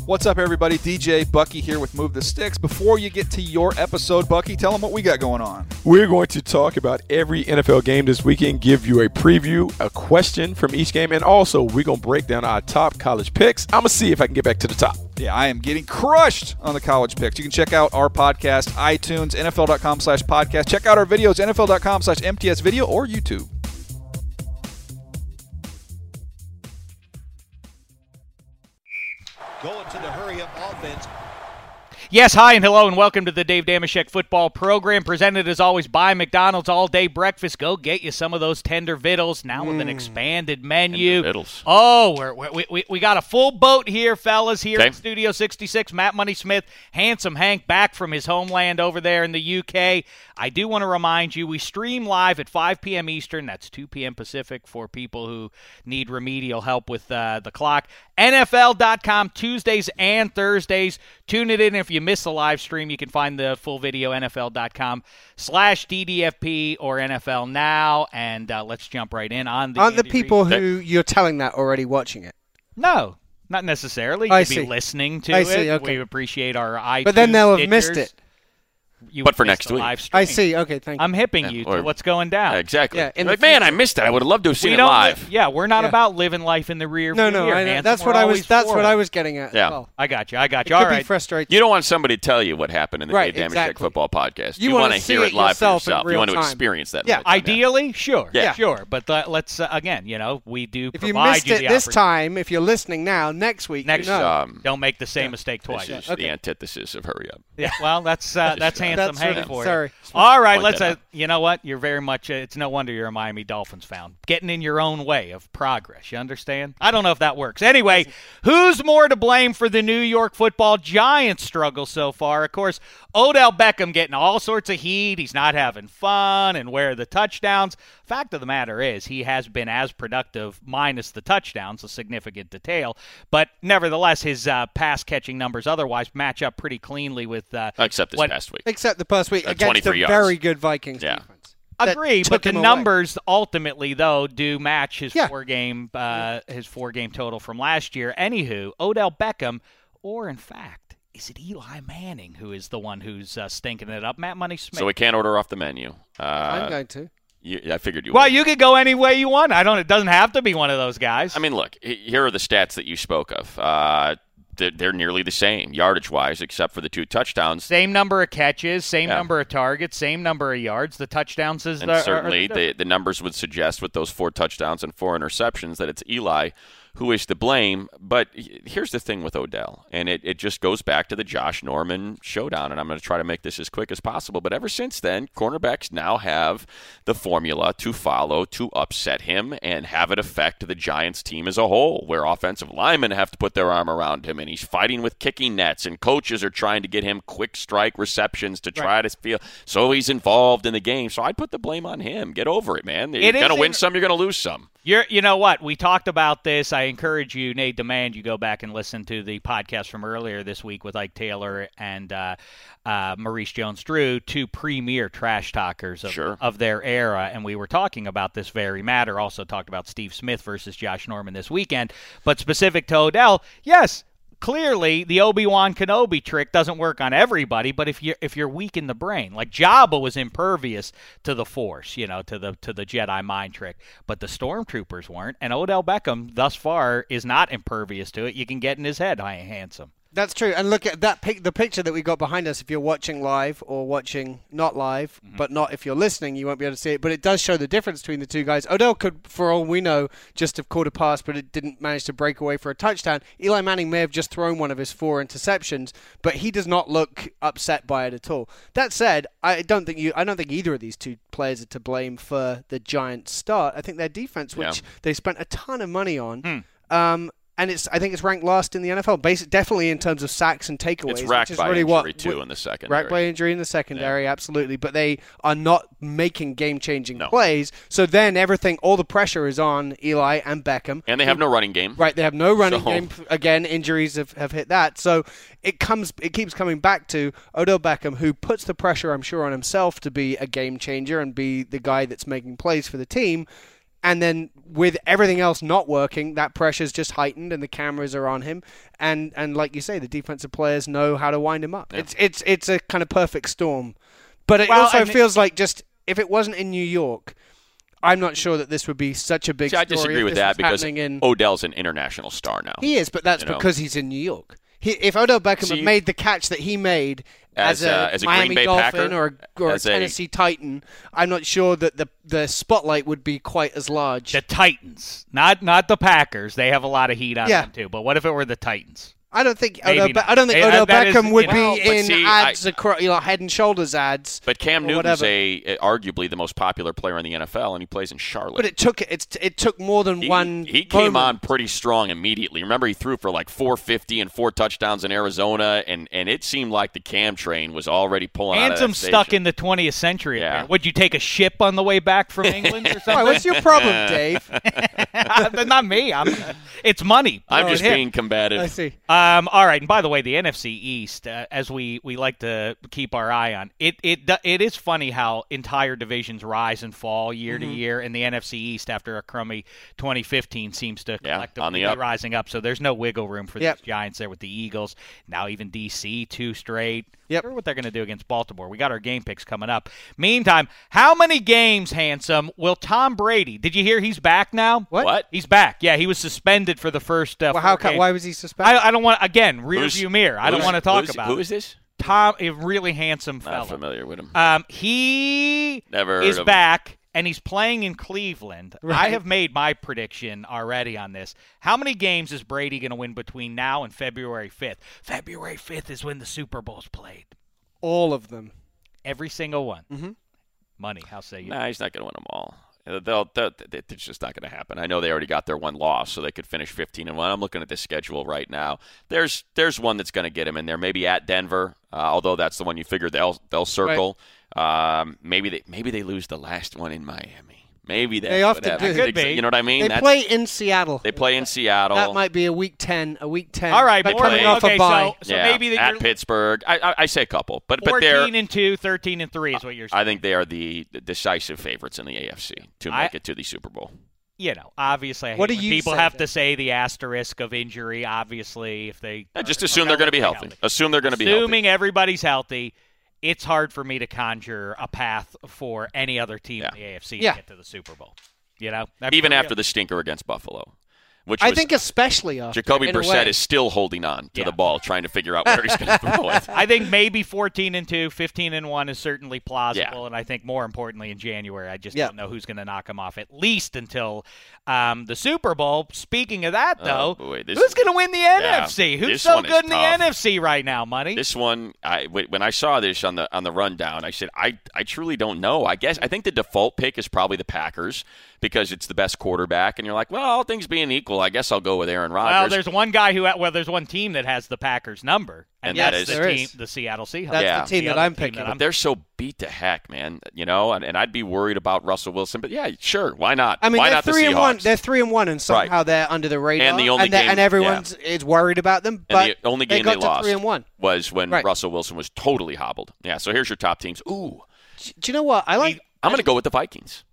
What's up, everybody? DJ Bucky here with Move the Sticks. Before you get to your episode, Bucky, tell them what we got going on. We're going to talk about every NFL game this weekend, give you a preview, a question from each game, and also we're going to break down our top college picks. I'm going to see if I can get back to the top. Yeah, I am getting crushed on the college picks. You can check out our podcast, iTunes, NFL.com/podcast. Check out our videos, NFL.com/MTS video or YouTube. Going to the hurry-up offense. Yes, hi and hello and welcome to the Dave Dameshek football program, presented as always by McDonald's All-Day Breakfast. Go get you some of those tender vittles, now with an expanded menu. We got a full boat here, fellas, here in Studio 66. Matt Money Smith, Handsome Hank, back from his homeland over there in the UK. I do want to remind you, we stream live at 5 p.m. Eastern. That's 2 p.m. Pacific for people who need remedial help with the clock. NFL.com, Tuesdays and Thursdays. Tune it in. If you miss the live stream, you can find the full video, NFL.com/DDFP or NFL Now. And let's jump right in on the Aren't the people who you're telling that already watching it? No, not necessarily. You could be listening to it. Okay. We appreciate our iTunes. But then they'll have missed it. But for next week. I see. Okay, thank you. I'm hipping you to what's going down. Exactly. Yeah, man, I missed it. I would have loved to have seen it live. We're not about living life in the rear No, view mirror. that's what I was getting at. Yeah. As well. I got you. All right. Could be frustrating. You don't want somebody to tell you what happened in the Dave Dameshek football podcast. You want to hear it live for yourself. You want to experience that. Yeah. Ideally, sure. Yeah. Sure. But let's, again, we do if provide you missed it this opportunity. time, if you're listening now, next week, don't make the same mistake twice. This is the antithesis of hurry up. Yeah, well, that's Handsome Hank for you. Sorry. All right, let's. You know what? You're very much. It's no wonder you're a Miami Dolphins fan. Getting in your own way of progress. You understand? I don't know if that works. Anyway, who's more to blame for the New York Football Giants' struggle so far? Of course, Odell Beckham getting all sorts of heat. He's not having fun, and where are the touchdowns? Fact of the matter is, he has been as productive minus the touchdowns, a significant detail. But nevertheless, his pass-catching numbers otherwise match up pretty cleanly with except this past week. Except the past week against 23 a yards. very good Vikings defense. Agree, but the numbers ultimately, though, do match his Yeah. four-game total from last year. Anywho, Odell Beckham, or in fact, is it Eli Manning who is the one who's stinking it up? Matt Money Smith. So we can't order off the menu. I'm going to. I figured you would. Well, you could go any way you want. It doesn't have to be one of those guys. I mean, look, here are the stats that you spoke of. They're nearly the same, yardage-wise, except for the 2 touchdowns. Same number of catches, same number of targets, same number of yards. The touchdowns is certainly the numbers would suggest with those 4 touchdowns and 4 interceptions that it's Eli who is to blame. But here's the thing with Odell, and it just goes back to the Josh Norman showdown, and I'm going to try to make this as quick as possible. But ever since then, cornerbacks now have the formula to follow to upset him and have it affect the Giants team as a whole, where offensive linemen have to put their arm around him, and he's fighting with kicking nets, and coaches are trying to get him quick strike receptions to try to feel so he's involved in the game. So I'd put the blame on him. Get over it, man. You're going to win some, you're going to lose some. You know what? We talked about this. I encourage you, Nate Demand, you go back and listen to the podcast from earlier this week with Ike Taylor and Maurice Jones-Drew, 2 premier trash talkers of their era. And we were talking about this very matter. Also talked about Steve Smith versus Josh Norman this weekend. But specific to Odell, yes, clearly the Obi-Wan Kenobi trick doesn't work on everybody, but if you're weak in the brain, like Jabba was impervious to the Force, to the Jedi mind trick, but the Stormtroopers weren't, and Odell Beckham thus far is not impervious to it. You can get in his head, Handsome. That's true. And look at that the picture that we got behind us. If you're watching live or watching not live, but not if you're listening, you won't be able to see it. But it does show the difference between the two guys. Odell could, for all we know, just have caught a pass, but it didn't manage to break away for a touchdown. Eli Manning may have just thrown one of his 4 interceptions, but he does not look upset by it at all. That said, I don't think either of these 2 players are to blame for the Giants' start. I think their defense, which they spent a ton of money on. And I think it's ranked last in the NFL, definitely in terms of sacks and takeaways. It's racked by injury, too, in the secondary. Racked by injury in the secondary, absolutely. But they are not making game-changing plays. So then all the pressure is on Eli and Beckham. And they have no running game. Right, they have no running game. Again, injuries have hit that. So it keeps coming back to Odell Beckham, who puts the pressure, I'm sure, on himself to be a game-changer and be the guy that's making plays for the team. And then with everything else not working, that pressure's just heightened and the cameras are on him. And like you say, the defensive players know how to wind him up. Yeah. It's a kind of perfect storm. But it feels like just if it wasn't in New York, I'm not sure that this would be such a big story. I disagree if with this that was because happening in... Odell's an international star now. He is, but that's because he's in New York. If Odell Beckham had made the catch that he made as a Miami Green Bay Dolphin Packer, or a Tennessee Titan, I'm not sure that the spotlight would be quite as large. The Titans, not the Packers. They have a lot of heat on them too. But what if it were the Titans? I don't think Odell Beckham would be in ads, Head and Shoulders ads. But Cam Newton's arguably the most popular player in the NFL, and he plays in Charlotte. But it took more than one. He came on pretty strong immediately. Remember, he threw for like 450 and 4 touchdowns in Arizona, and it seemed like the Cam train was already pulling out of that station. stuck in the 20th century. Yeah. Would you take a ship on the way back from England or something? What's your problem, Dave? Not me. It's money. I'm just being combative. I see. All right, and by the way, the NFC East, as we like to keep our eye on, it is funny how entire divisions rise and fall year to year, and the NFC East, after a crummy 2015, seems to collectively be rising up. So there's no wiggle room for these Giants there with the Eagles. Now even DC, 2 straight. Yep. I wonder what they're going to do against Baltimore. We got our game picks coming up. Meantime, how many games, Handsome, will Tom Brady? Did you hear he's back now? What? He's back. Yeah, he was suspended for the first. Why was he suspended? I don't want rear view mirror. I don't want to talk about. Who is this? Tom, a really handsome fellow. Not familiar with him. He Never is heard of back. And he's playing in Cleveland. Right. I have made my prediction already on this. How many games is Brady going to win between now and February 5th? February 5th is when the Super Bowl's played. All of them. Every single one. Mm-hmm. Money, how say you? Nah, he's not going to win them all. It's just not going to happen. I know they already got their one loss, so they could finish 15-1. I'm looking at the schedule right now. There's one that's going to get him in there. Maybe at Denver, although that's the one you figure they'll circle. Right. Maybe they lose the last one in Miami. Maybe they often do. Could be. You know what I mean? They play in Seattle. They play in Seattle. That might be a week 10. All right, but coming off a bye. So maybe at Pittsburgh. I say a couple, but 14-2, 13-3 is what you're saying. I think they are the decisive favorites in the AFC to make it to the Super Bowl. You know, obviously, I hate when people have to say the asterisk of injury. Obviously, if they just assume they're going to be healthy. Assume they're going to be healthy. Assuming everybody's healthy. It's hard for me to conjure a path for any other team in the AFC to get to the Super Bowl. You know, even after the stinker against Buffalo, which I think especially after Jacoby Brissett is still holding on to the ball, trying to figure out where he's going to throw it. I think maybe 14-2, 15-1 is certainly plausible, and I think more importantly in January, I just don't know who's going to knock him off at least until the Super Bowl. Speaking of that, though, who's going to win the NFC? Who's so good in the NFC right now, Money? This one, when I saw this on the rundown, I said I truly don't know. I think the default pick is probably the Packers because it's the best quarterback, and you're like, well, all things being equal, I guess I'll go with Aaron Rodgers. Well, there's one guy there's one team that has the Packers number, and that is the Seattle Seahawks. That's the team that I'm picking. But they're so beat to heck, man. You know, and I'd be worried about Russell Wilson. But yeah, sure, why not? I mean, why they're not 3-1. They're 3-1, and somehow they're under the radar, and everyone is worried about them. But and the only game they lost 3-1 was when Russell Wilson was totally hobbled. Yeah. So here's your top teams. Ooh. Do you know what I like? I'm going to go with the Vikings.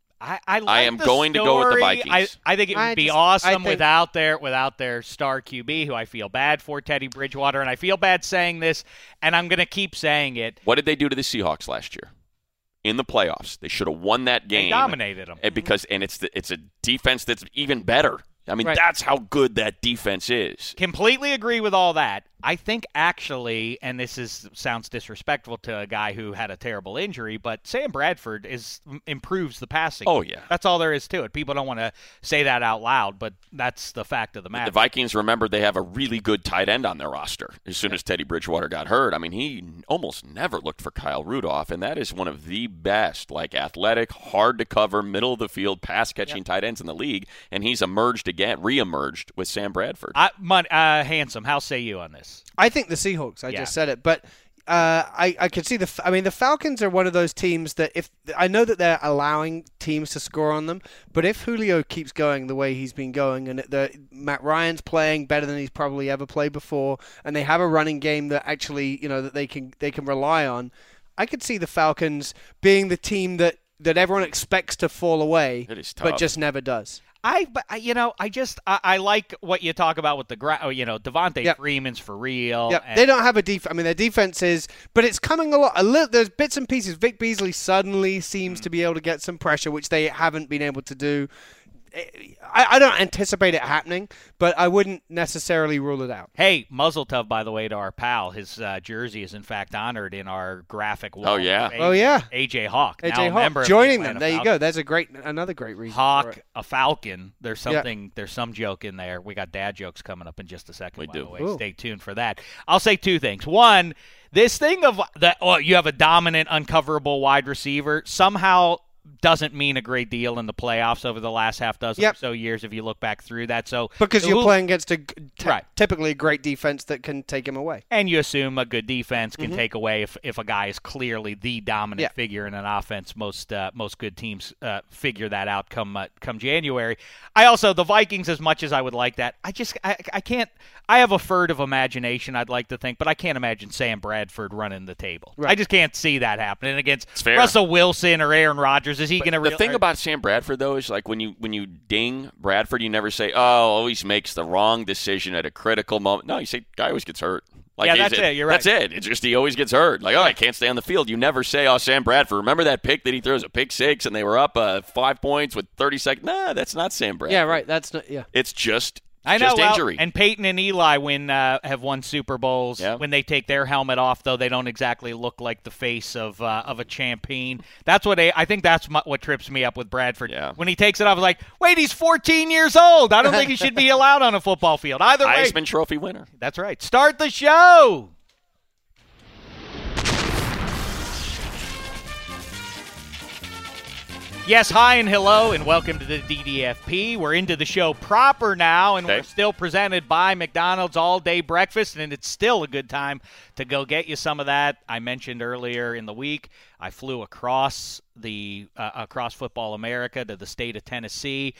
I am going to go with the Vikings. I think it would be awesome without their star QB, who I feel bad for, Teddy Bridgewater, and I feel bad saying this, and I'm going to keep saying it. What did they do to the Seahawks last year? In the playoffs, they should have won that game. They dominated them it's a defense that's even better. I mean, that's how good that defense is. Completely agree with all that. I think actually, and this sounds disrespectful to a guy who had a terrible injury, but Sam Bradford improves the passing. Oh, yeah. That's all there is to it. People don't want to say that out loud, but that's the fact of the matter. The Vikings, remember, they have a really good tight end on their roster. As soon as Teddy Bridgewater got hurt, I mean, he almost never looked for Kyle Rudolph, and that is one of the best, athletic, hard-to-cover, middle-of-the-field, pass-catching tight ends in the league, and he's re-emerged with Sam Bradford. Handsome, how say you on this? I think the Seahawks. I just said it, but I could see the Falcons are one of those teams that I know that they're allowing teams to score on them, but if Julio keeps going the way he's been going, and Matt Ryan's playing better than he's probably ever played before, and they have a running game that actually that they can rely on, I could see the Falcons being the team that that everyone expects to fall away, It is but tough. just never does. I like what you talk about with the Devontae Freeman's for real. Yeah, and- they don't have a defense. I mean, their defense is, but it's coming a lot. There's bits and pieces. Vic Beasley suddenly seems to be able to get some pressure, which they haven't been able to do. I don't anticipate it happening, but I wouldn't necessarily rule it out. Hey, muzzle tov, by the way, to our pal. His jersey is, in fact, honored in our graphic wall. Oh, yeah. A.J. Hawk. AJ now a Hawk member of joining the them. Atlanta There you Falcons. go. There's another great reason. for Hawk, it. a Falcon. There's some joke in there. We got dad jokes coming up in just a second. We by do. the way. Ooh. Stay tuned for that. I'll say two things. One, this thing of that you have a dominant, uncoverable wide receiver somehow doesn't mean a great deal in the playoffs over the last half dozen or so years if you look back through that. So Because you're playing against Right. typically a great defense that can take him away. And you assume a good defense can take away if a guy is clearly the dominant figure in an offense. Most good teams figure that out come January. The Vikings, as much as I would like that, I can't. I have a furtive imagination, I'd like to think, but I can't imagine Sam Bradford running the table. Right. I just can't see that happening against fair. Russell Wilson or Aaron Rodgers. Is he going to? The thing about Sam Bradford, though, is like when you ding Bradford, you never say, "Oh, always makes the wrong decision at a critical moment." No, you say, "Guy always gets hurt." Like, Yeah, that's it. You're right. That's it. It's just he always gets hurt. Like, I can't stay on the field. You never say, "Oh, Sam Bradford." Remember that pick that he throws, a pick six, and they were up 5 points with 30 seconds. Nah, that's not Sam Bradford. Yeah, right. That's not. Yeah. It's just. I know, just injury. and Peyton and Eli have won Super Bowls. Yeah. When they take their helmet off, though, they don't exactly look like the face of a champion. That's what I think. That's what trips me up with Bradford. Yeah. When he takes it off, I was like, wait, he's 14 years old. I don't think he should be allowed on a football field. Either way, Heisman Trophy winner. that's right. Start the show. Yes, hi and hello, and welcome to the DDFP. We're into the show proper now, and Okay. we're still presented by McDonald's all-day breakfast, and it's still a good time to go get you some of that. I mentioned earlier in the week, I flew across Football America to the state of Tennessee,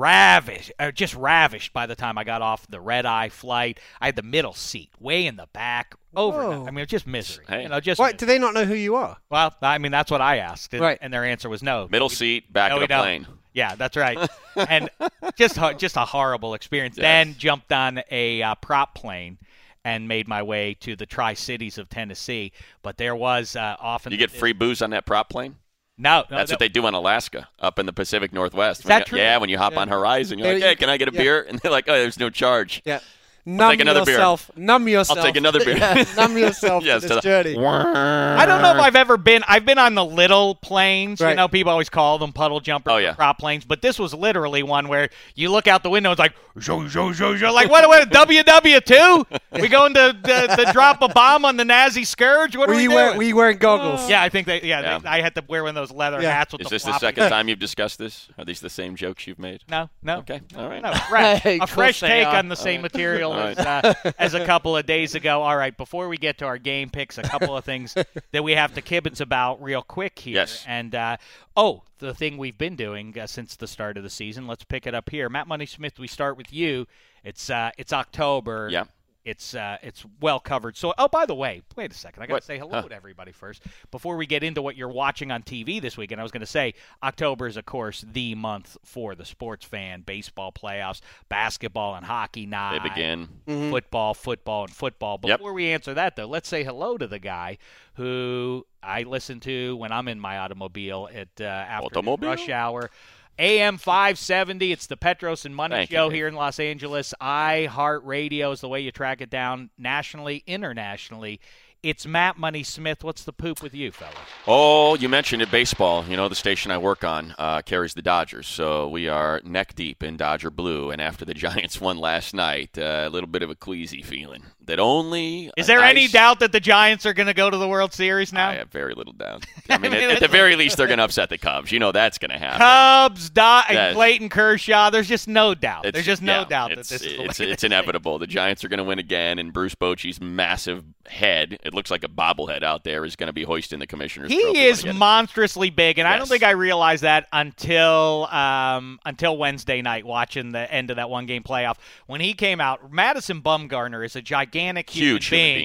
just ravished by the time I got off the red-eye flight. I had the middle seat, way in the back, Whoa. I mean, just misery. Hey. Just Why do they not know who you are? well, I mean, that's what I asked, and, Right. and their answer was no. Middle seat, back No, of we the don't. plane. Yeah, that's right. And just a horrible experience. Yes. Then jumped on a prop plane and made my way to the Tri-Cities of Tennessee. But there was often You get free booze on that prop plane? No, That's what they do in Alaska, up in the Pacific Northwest. that true? Yeah, when you hop on Horizon, you're like, Yeah, hey, can I get a beer? And they're like, oh, there's no charge. Yeah. Numb take another beer. yourself. Numb yourself. I'll take another beer. Yeah, numb yourself Yes, to to this the- journey. I don't know if I've ever been. I've been on the little planes. Right. You know, people always call them puddle jumpers, Oh, yeah. or prop planes. But this was literally one where you look out the window. It's like, like what? WW2? We going to drop a bomb on the Nazi scourge? What are we doing? Were you wearing goggles? Yeah, I think Yeah. I had to wear one of those leather Yeah. hats with Is the this the floppy- second time you've discussed this? Are these the same jokes you've made? No. Okay, all right. No, fresh. Hey, A of fresh course they take are. on the same material All right. as a couple of days ago. All right, before we get to our game picks, a couple of things that we have to kibitz about real quick here. Yes. And, the thing we've been doing since the start of the season. Let's pick it up here. Matt Money Smith, we start with you. It's October. Yeah. It's well covered. So, by the way, wait a second. I got to What? say hello to everybody first before we get into what you're watching on TV this weekend. I was going to say October is, of course, the month for the sports fan. Baseball playoffs, basketball and hockey night. They begin. Football, and football. Yep. Before we answer that, though, let's say hello to the guy who I listen to when I'm in my automobile at after rush hour. AM 570, it's the Petros and Money Thank you, Show Dave. here in Los Angeles. iHeartRadio is the way you track it down nationally, internationally. It's Matt Money Smith. What's the poop with you, fellas? Oh, you mentioned it, baseball. You know, the station I work on carries the Dodgers, so we are neck deep in Dodger blue. And after the Giants won last night, a little bit of a queasy feeling. That only Is there any doubt that the Giants are going to go to the World Series now? I have very little doubt. I mean, at the very least, they're going to upset the Cubs. You know that's going to happen. Cubs, Yes. Clayton Kershaw. There's just no doubt. It's- There's just no yeah, doubt that it's, this is the it's, way it's inevitable. The Giants are going to win again, and Bruce Bochy's massive head, it looks like a bobblehead out there, is going to be hoisting the commissioner's trophy. He is monstrously big, and I don't Yes. think I realized that until Wednesday night, watching the end of that one-game playoff. When he came out, Madison Bumgarner is a gigantic Huge human being. being.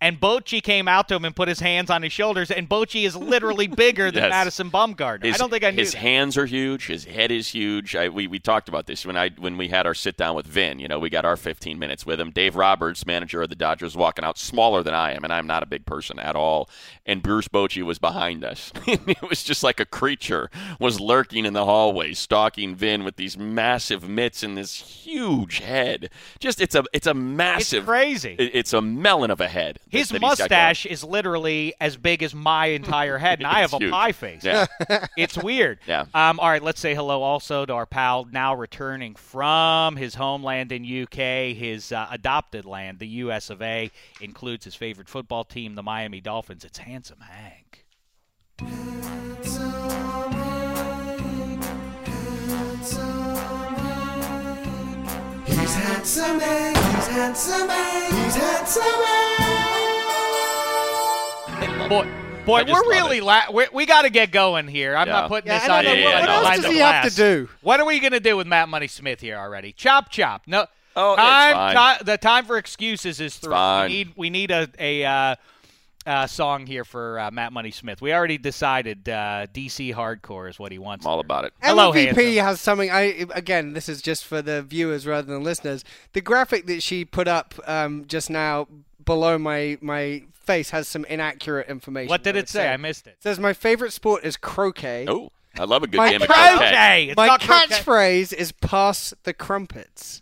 and Bochy came out to him and put his hands on his shoulders, and Bochy is literally bigger than Madison Bumgarner. I don't think I knew his that. hands are huge. His head is huge. We talked about this when we had our sit down with Vin. You know, we got our 15 minutes with him. Dave Roberts, manager of the Dodgers, walking out smaller than I am, and I'm not a big person at all. And Bruce Bochy was behind us. It was just like a creature was lurking in the hallway, stalking Vin with these massive mitts and this huge head. Just it's a massive. It's crazy. It's a melon of a head. His that he's got mustache is literally as big as my entire head, and I have a huge. pie face. Yeah. It's weird. Yeah. All right, let's say hello also to our pal now returning from his homeland in UK, his adopted land, the US of A, includes his favorite football team, the Miami Dolphins. It's Handsome Hank. He's handsome, he's handsome, he's handsome. Boy, I just we're love really we got to get going here. I'm not putting this on you. What else does he have to do? What are we going to do with Matt Money Smith here already? Chop. No. Oh, it's fine. The time for excuses is through. Fine. We need a song here for Matt Money Smith. We already decided DC Hardcore is what he wants. I'm all about it. Hello, MVP Handsome. has something. Again, this is just for the viewers rather than listeners. The graphic that she put up just now below my face has some inaccurate information. What did it say? I missed it. It says my favorite sport is croquet. Oh, I love a good My game of croquet. croquet. It's My not croquet. catchphrase is pass the crumpets.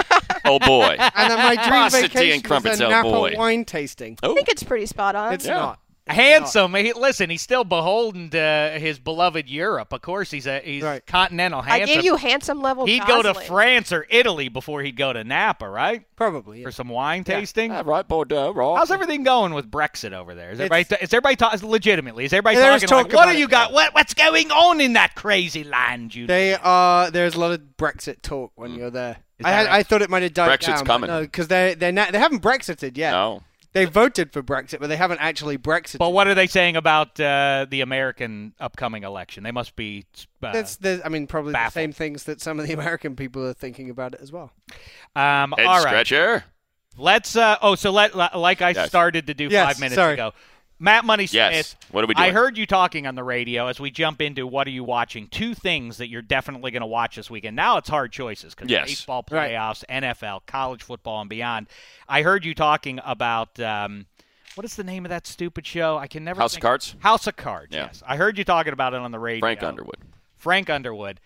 Oh boy. And then my dream Pass the tea vacation and crumpets, is a oh Napa boy. wine tasting. Oh. I think it's pretty spot on. It's Yeah. not. Handsome. Listen, he's still beholden to his beloved Europe. Of course, he's Right. continental I handsome. gave you handsome level. He'd go to Gosling. France or Italy before he'd go to Napa, right? Probably. For Yeah. some wine tasting. Right, Bordeaux. Right. How's everything going with Brexit over there? Is everybody talking legitimately? Is everybody There's talking like, talk what about do you it, got? What's going on in that crazy land? You There's a lot of Brexit talk when you're there. Is that right? I thought it might have died Brexit's down. coming. No, because they haven't Brexited yet. No. They voted for Brexit, but they haven't actually Brexited. But what are they saying about the American upcoming election? They must be. Probably baffled. the same things that some of the American people are thinking about it as well. Head all right. scratcher. Let's. Like I Yes. started to do Yes, 5 minutes sorry. ago. Matt Money Smith. Yes. What are we doing? I heard you talking on the radio as we jump into what are you watching. 2 things that you're definitely going to watch this weekend. Now it's hard choices because Yes. baseball Right. playoffs, NFL, college football, and beyond. I heard you talking about what is the name of that stupid show? I can never. House of Cards? House of Cards. Yeah. Yes, I heard you talking about it on the radio. Frank Underwood. Frank Underwood.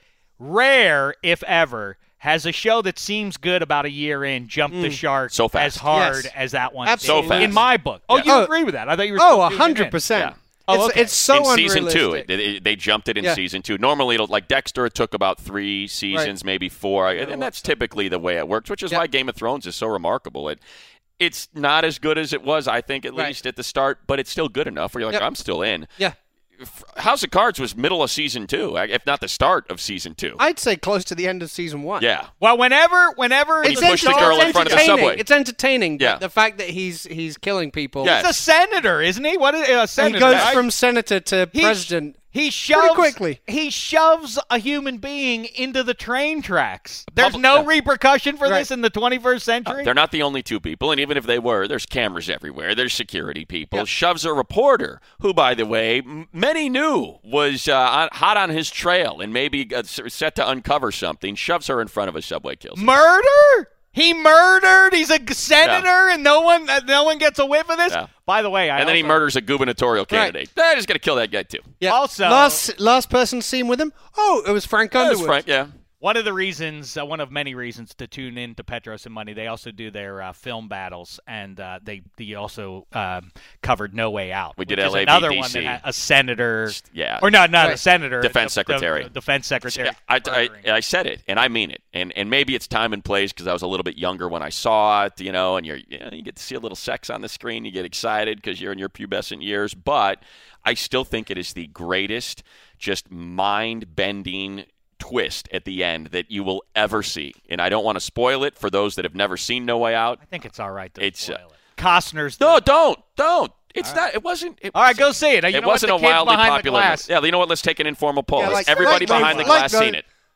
Rare, if ever, has a show that seems good about a year in jumped the shark So fast. as hard Yes. as that one Absolutely. did. So fast. In my book. Oh, Yeah. you Oh. agree with that? I thought you were Oh, still tuning in. 100%. Yeah. Oh, okay. It's so in season unrealistic. 2, they jumped it in Yeah. season 2. Normally, like Dexter, it took about 3 seasons, maybe 4, and that's typically the way it works, which is Yeah. why Game of Thrones is so remarkable. It's not as good as it was, I think, at Right. least at the start, but it's still good enough where you're like, Yep. I'm still in. Yeah. House of Cards was middle of season 2, if not the start of season 2. I'd say close to the end of season 1. Yeah. Well, whenever He pushed the girl in front of the subway. It's entertaining. Yeah. But the fact that he's killing people. Yeah. he's a senator, isn't he? What is a And senator? he goes right? from senator to president. He shoves quickly. He shoves a human being into the train tracks. There's Public- no yeah. repercussion for Right. this in the 21st century. They're not the only 2 people, and even if they were, there's cameras everywhere. There's security people. Yep. Shoves a reporter who, by the way, many knew was hot on his trail and maybe set to uncover something. Shoves her in front of a subway, kills her. Murder? He murdered. He's a senator, and no one gets a whiff of this. Yeah. By the way, And then he murders a gubernatorial candidate. I just got to kill that guy, too. Yeah. Also- last person seen with him. Oh, it was Frank That was Underwood. Frank, yeah. One of the reasons, one of many reasons to tune in to Petros and Money, they also do their film battles, and they also covered No Way Out. We did which is LABDC. another one that had a senator, Yeah. or not a Right. senator, Defense the secretary. defense secretary. Yeah, murdering. I said it, and I mean it. And maybe it's time and place because I was a little bit younger when I saw it, and you get to see a little sex on the screen. You get excited because you're in your pubescent years. But I still think it is the greatest, just mind-bending twist at the end that you will ever see. And I don't want to spoil it for those that have never seen No Way Out. I think it's all right to It's, spoil it. Costner's. No, don't. It's not. It wasn't. All right, go see it. You It know wasn't what? a The kid wildly behind popular. the glass. Yeah, you know what? Let's take an informal poll. Yeah, Has like- everybody like- behind like- the glass like seen the- it?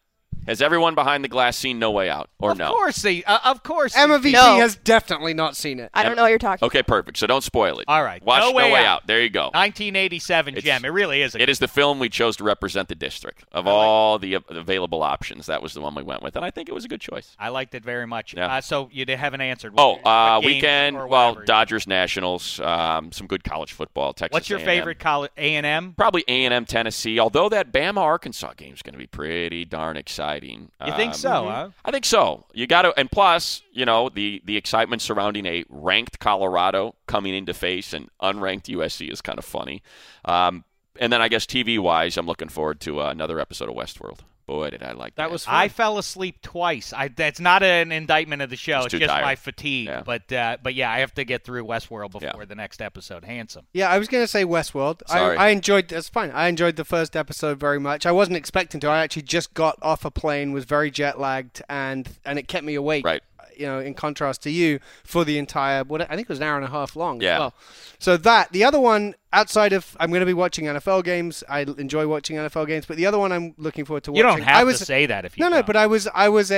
Has everyone behind the glass seen No Way Out, or no? Of course. Emma VP No. has definitely not seen it. I don't know what you're talking Okay, perfect. So don't spoil it. All right. Watch No Way Out. There you go. 1987 gem. It really is. It is the film we chose to represent the district. Of all the available options, that was the one we went with, and I think it was a good choice. I liked it very much. Yeah. So you haven't answered. Oh, What games weekend. or Well, whatever? Dodgers, Nationals, some good college football. Texas. What's your A&M. favorite college? A&M. Probably A&M, Tennessee. Although that Bama Arkansas game is going to be pretty darn exciting. You think so? Huh? I think so. You got to, and plus, the excitement surrounding a ranked Colorado coming into face an unranked USC is kind of funny. And then I guess TV-wise, I'm looking forward to another episode of Westworld. Boy, did I like that. That was fun. I fell asleep twice. That's not an indictment of the show. It's too just tired. my fatigue. Yeah. But yeah, I have to get through Westworld before Yeah. the next episode. Handsome. Yeah, I was going to say Westworld. Sorry. I enjoyed. That's fine. I enjoyed the first episode very much. I wasn't expecting to. I actually just got off a plane, was very jet lagged, and it kept me awake. Right. In contrast to you, for the entire, I think it was an hour and a half long. Yeah. As well. So the other one, outside of, I'm going to be watching NFL games. I enjoy watching NFL games, but the other one I'm looking forward to You watching. don't have to say that if you No, don't. but I was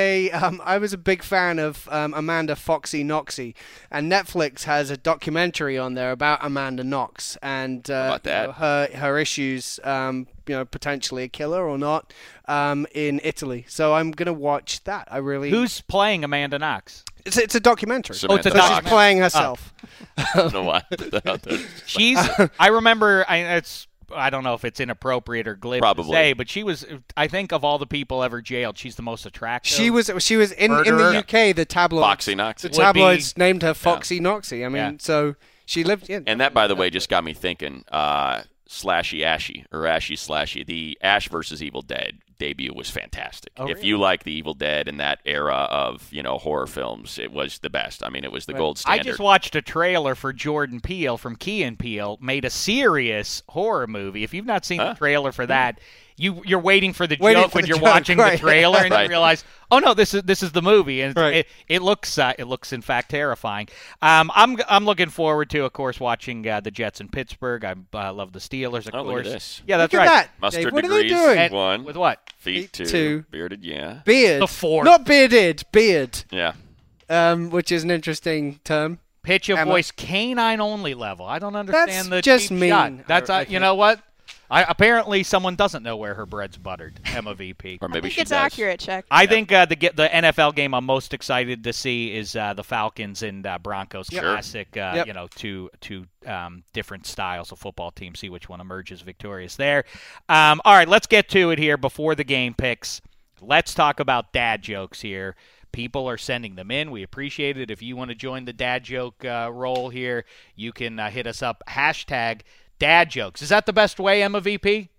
a big fan of Amanda Foxy Knoxy, and Netflix has a documentary on there about Amanda Knox and about that? her issues. Potentially a killer or not in Italy. So I'm gonna watch that. I really. Who's playing Amanda Knox? It's a documentary. Samantha it's a So she's documentary. playing herself. I don't know why I put that out there. She's. I remember. I don't know if it's inappropriate or glib Probably. to say, but she was. I think of all the people ever jailed, she's the most attractive. She was in Murderer. the UK. The tabloids. Foxy Knox. The Would tabloids named her Foxy Knoxy. I mean, Yeah. so she lived. Yeah. And that, by the way, just got me thinking. Slashy Ashy or Ashy Slashy. The Ash versus Evil Dead debut was fantastic. Oh, if really? you like the Evil Dead and that era of horror films, it was the best. I mean, it was the gold I standard. just watched a trailer for Jordan Peele from Key and Peele, made a serious horror movie. If you've not seen the trailer for that, you're waiting for the Waiting joke for when the you're joke, watching right. the trailer and Right. you realize, oh no, this is the movie, and Right. it looks in fact terrifying. I'm looking forward to, of course, watching the Jets in Pittsburgh. I love the Steelers, of Oh, course. look at this. Yeah, that's Look right. at that. Mustard Dave, what are they degrees. doing? And- One. with what? Feet Feet two. two. Bearded, yeah. Beard. The fourth. Not bearded. Beard. Yeah. Which is an interesting term. Pitch of Emma. voice, canine only level. I don't understand That's the just cheap mean. shot. That's I you think. know what? Apparently someone doesn't know where her bread's buttered. Emma VP. Or I maybe think she it's does. accurate, Check. I think the NFL game I'm most excited to see is the Falcons and Broncos Sure. classic. Yep. Two different styles of football teams. See which one emerges victorious there. All right, let's get to it here before the game picks. Let's talk about dad jokes here. People are sending them in. We appreciate it. If you want to join the dad joke role here, you can hit us up. Hashtag dad jokes. Is that the best way, Emma VP?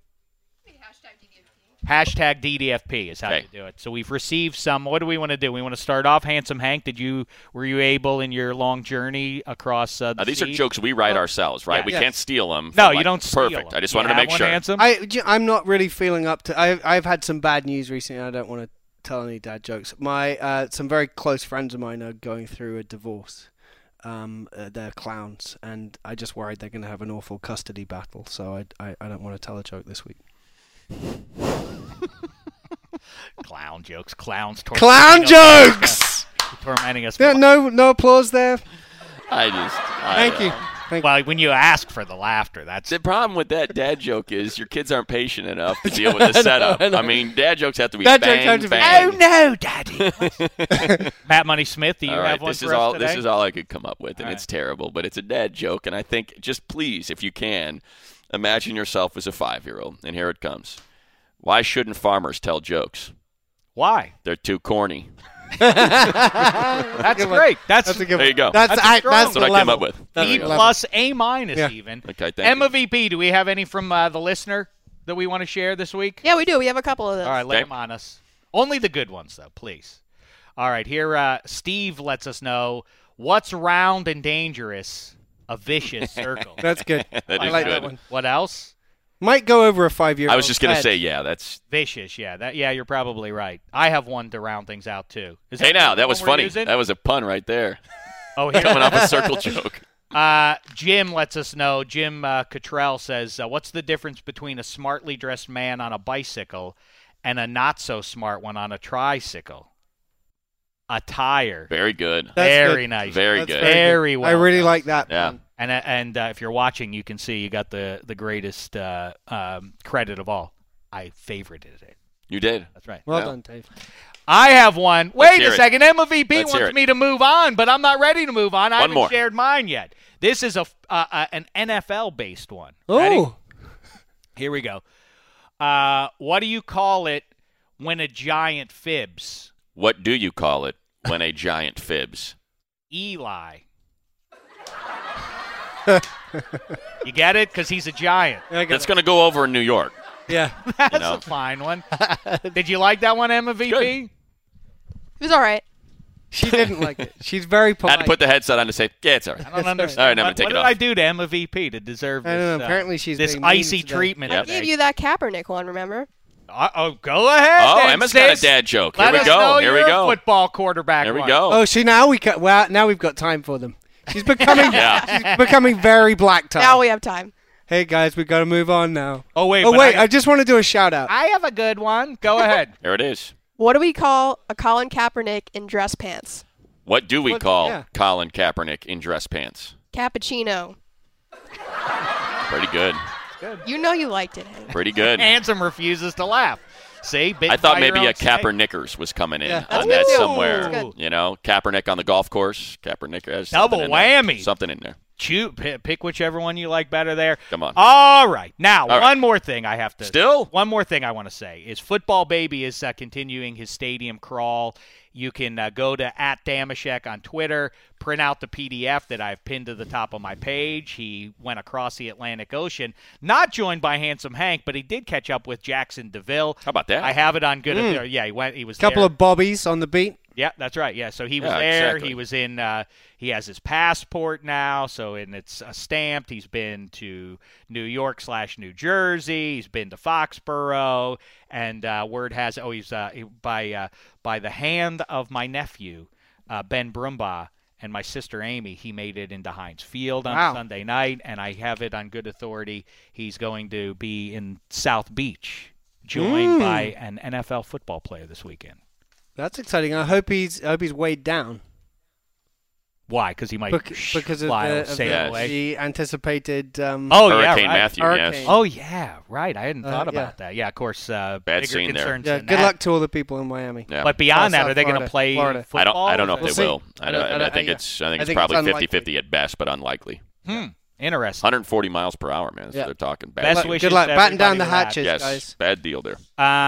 Hashtag DDFP is how Okay. you do it. So we've received some. What do we want to do? We want to start off. Handsome Hank, were you able in your long journey across the These are sea? jokes we write ourselves, right? Yeah. We Yes. can't steal them. No, you don't steal Perfect. them. I just You wanted to have make one, sure. Handsome? I'm not really feeling up to. I've had some bad news recently. I don't want to tell any dad jokes. My some very close friends of mine are going through a divorce. They're clowns, and I just worried they're going to have an awful custody battle. So I don't want to tell a joke this week. Clown jokes. Clowns. Clown jokes. Tormenting us. No applause there. Thank you. Well, when you ask for the laughter, that's The problem with that dad joke is your kids aren't patient enough to deal with the setup. I know. I mean, dad jokes have to be Dad jokes bang, have to be- bang. Oh no, Daddy! Matt Money Smith, do you All right, have one this for is us all. today? This is all I could come up with, and All it's terrible, but it's a dad joke. And I think, just please, if you can, imagine yourself as a 5-year-old, and here it comes. Why shouldn't farmers tell jokes? Why? They're too corny. That's great. That's a good There you go. That's That's strong. That's the what I came level. up with. That's B the level. plus A minus Yeah. even. Okay, thank Emma you. VP, do we have any from the listener that we want to share this week? Yeah, we do. We have a couple of those. All right, lay Okay. them on us. Only the good ones, though, please. All right, here Steve lets us know what's round and dangerous. A vicious circle. That's good. That I is like good. that one. What else? Might go over a 5-year. I was just going to say, yeah, that's. Vicious, yeah. You're probably right. I have one to round things out too. Is Hey, now the that one was we're funny. using? That was a pun right there. Oh, here. Coming off a circle joke. Jim lets us know. Jim Cottrell says, "What's the difference between a smartly dressed man on a bicycle and a not-so-smart one on a tricycle. A tire. Very good. Very good. nice. Very That's good. Very well I really done. like that. Yeah. pun. And if you're watching, you can see you got the greatest credit of all. I favorited it. You did. That's right. Well Yeah. done, Dave. I have one. Let's Wait hear a it. second. Emma VP Let's hear wants it. me to move on, but I'm not ready to move on. I One haven't more. shared mine yet. This is an NFL-based one. Ready? Oh, Here we go. What do you call it when a giant fibs? What do you call it when a giant fibs? Eli. You get it? Because he's a giant. That's going to go over in New York. yeah. That's know. a fine one. Did you like that one, Emma VP? Good. It was all right. She didn't like it. She's very polite. Had to put the headset on to say, yeah, it's all right. I don't understand. All right, I'm gonna What take it did off. I do to Emma VP to deserve I this? don't know. Apparently she's this being mean icy today. treatment. Yep. I today. gave you that Kaepernick one, remember? Go ahead. Oh, then, Emma's got a sis. dad joke. Let Here we us go. know Here we you're go. a football quarterback. Here we one. go. Oh, see now we've got time for them. She's becoming Yeah. she's becoming very black tie. Now we have time. Hey guys, we got to move on now. Oh wait. Oh but wait, I just want to do a shout out. I have a good one. Go ahead. Here it is. What do we call a Colin Kaepernick in dress pants? What do we call yeah. Colin Kaepernick in dress pants? Cappuccino. Pretty good. You know you liked it. Hank. Pretty good. Handsome refuses to laugh. See, big I thought by your maybe own a Capper state. Knickers was coming in Yeah. on That's that good too. somewhere. That's good. You know, Kaepernick on the golf course. Kaepernick has Double something in there. whammy. Something in there. Pick whichever one you like better there. Come on. All right. Now, All right. one more thing I have to. Still? One more thing I want to say is Football Baby is continuing his stadium crawl. You can go to @Damashek on Twitter, print out the PDF that I've pinned to the top of my page. He went across the Atlantic Ocean, not joined by Handsome Hank, but he did catch up with Jackson DeVille. How about that? I have it on good. Yeah, he was Couple there. of bobbies on the beat. Yeah, that's right. Yeah, so he was Yeah, there. exactly. He was in. He has his passport now, and it's stamped. He's been to New York / New Jersey. He's been to Foxborough, and word has he's by the hand of my nephew, Ben Brumbaugh, and my sister Amy. He made it into Heinz Field on Wow. Sunday night, and I have it on good authority. He's going to be in South Beach, joined by an NFL football player this weekend. That's exciting. I hope he's weighed down Why? Because he might because of fly the, sail Yes. away. the anticipated. Oh Hurricane yeah, right. Matthew, Hurricane. yes. Oh yeah, right. I hadn't thought yeah. about that. Yeah, of course. Bigger scene there. concerns Yeah, than good that. luck to all the people in Miami. Yeah. But beyond that, South are they going to Florida. play Florida. football? I don't know if We'll they see. will. I think yeah. it's I think probably it's unlikely. 50-50 at best, but unlikely. Interesting. 140 miles per hour, man. That's Yeah. what they're talking. Bad Best deal. wishes Good luck. to Batten down the everybody with hatches, Yes, guys. bad deal there.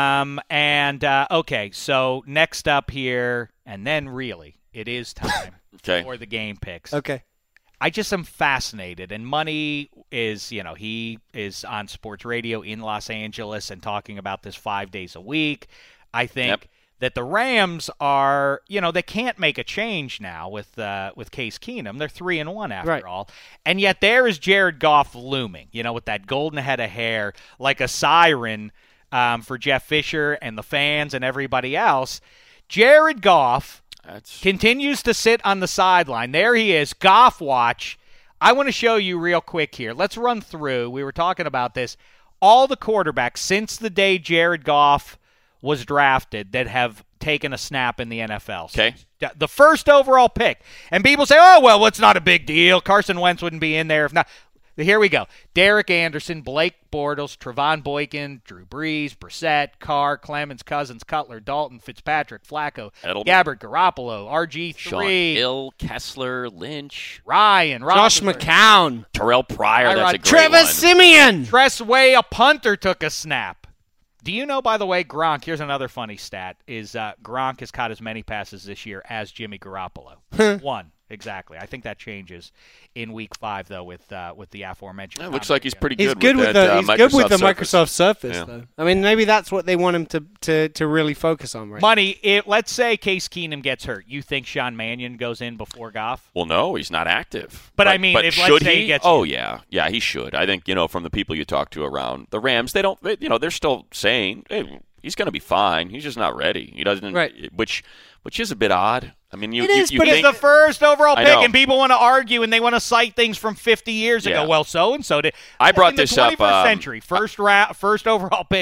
that. Okay, so next up here, and then really, it is time Okay. for the game picks. Okay. I just am fascinated, and Money is, he is on sports radio in Los Angeles and talking about this 5 days a week. I think Yep. that the Rams are, they can't make a change now with Case Keenum. They're 3-1 after Right. all, and yet there is Jared Goff looming, with that golden head of hair, like a siren for Jeff Fisher and the fans and everybody else. Jared Goff continues to sit on the sideline. There he is, Goff watch. I want to show you real quick here. Let's run through. We were talking about this. All the quarterbacks since the day Jared Goff was drafted that have taken a snap in the NFL. Okay. The first overall pick. And people say, oh, well, it's not a big deal. Carson Wentz wouldn't be in there if not. Here we go. Derek Anderson, Blake Bortles, Trevon Boykin, Drew Brees, Brissett, Carr, Clemens, Cousins, Cutler, Dalton, Fitzpatrick, Flacco, Edelman. Gabbert, Garoppolo, RG3, Sean Hill, Kessler, Lynch, Ryan, Josh Roethlisberger. McCown. Terrell Pryor. That's a great Trevor one. Simeon. Tressway, a punter, took a snap. Do you know, by the way, Gronk, here's another funny stat, is Gronk has caught as many passes this year as Jimmy Garoppolo. One, exactly. I think that changes in Week 5, though, with the aforementioned. It looks like he's pretty He's good. good with that, the he's good with the Surface. Microsoft Surface, Yeah. though. I mean, maybe that's what they want him to really focus on, right? Money, let's say Case Keenum gets hurt. You think Sean Mannion goes in before Goff? Well, no, he's not active. But I mean, if let's should say he? he gets Oh hit. yeah, he should. I think from the people you talk to around the Rams, they're still saying, hey, he's going to be fine. He's just not ready. He doesn't, Right. which is a bit odd. I mean, you It is, you but He's think the first overall I pick, know. and people want to argue, and they want to cite things from 50 years Yeah. ago. Well, so-and-so did. I brought in the this up, 21st century, first overall picks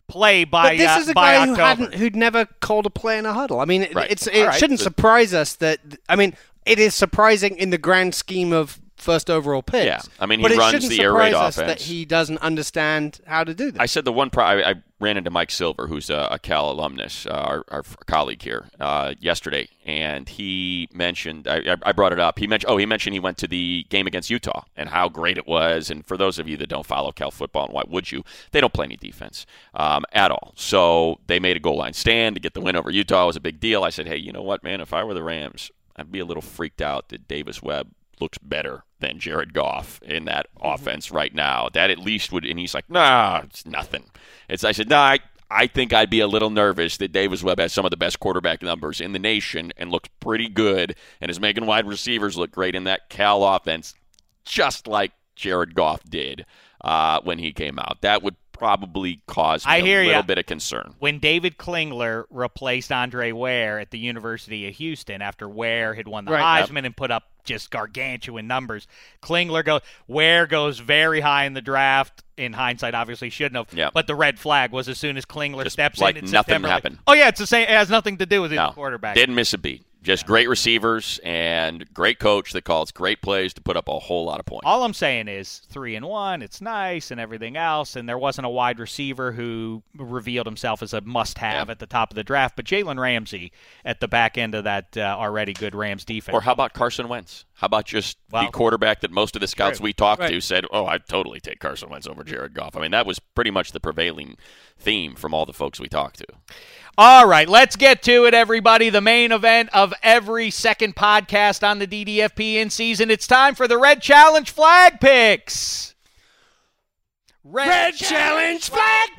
play by But this is a by guy October. who'd never called a play in a huddle. I mean, it Right. shouldn't surprise us that. I mean, it is surprising in the grand scheme of first overall picks. Yeah, I mean, he but it runs shouldn't the air raid surprise us offense. that he doesn't understand how to do this. I said the one I ran into Mike Silver, who's a Cal alumnus, our colleague here, yesterday, and he mentioned I brought it up. He mentioned he went to the game against Utah and how great it was. And for those of you that don't follow Cal football, and why would you? They don't play any defense at all. So they made a goal line stand to get the win over Utah. It was a big deal. I said, hey, you know what, man? If I were the Rams, I'd be a little freaked out that Davis Webb looks better than Jared Goff in that offense right now. That at least would, and he's like, nah, it's nothing. I said, nah, I think I'd be a little nervous that Davis Webb has some of the best quarterback numbers in the nation and looks pretty good and is making wide receivers look great in that Cal offense, just like Jared Goff did when he came out. That would probably cause me a little bit of concern. When David Klingler replaced Andre Ware at the University of Houston after Ware had won the Heisman and put up just gargantuan numbers, Ware goes very high in the draft. In hindsight, obviously shouldn't have. Yep. But the red flag was as soon as Klingler Just steps like in nothing September. happened. Oh yeah, it's the same. It has nothing to do with the quarterback. Didn't miss a beat. Just great receivers and great coach that calls great plays to put up a whole lot of points. All I'm saying is 3-1, it's nice and everything else, and there wasn't a wide receiver who revealed himself as a must-have at the top of the draft, but Jalen Ramsey at the back end of that already good Rams defense. Or how about Carson Wentz? How about just the quarterback that most of the scouts we talked to said, oh, I'd totally take Carson Wentz over Jared Goff. I mean, that was pretty much the prevailing theme from all the folks we talked to. All right, let's get to it, everybody. The main event of every second podcast on the DDFP in season. It's time for the Red Challenge Flag Picks. Red Challenge Flag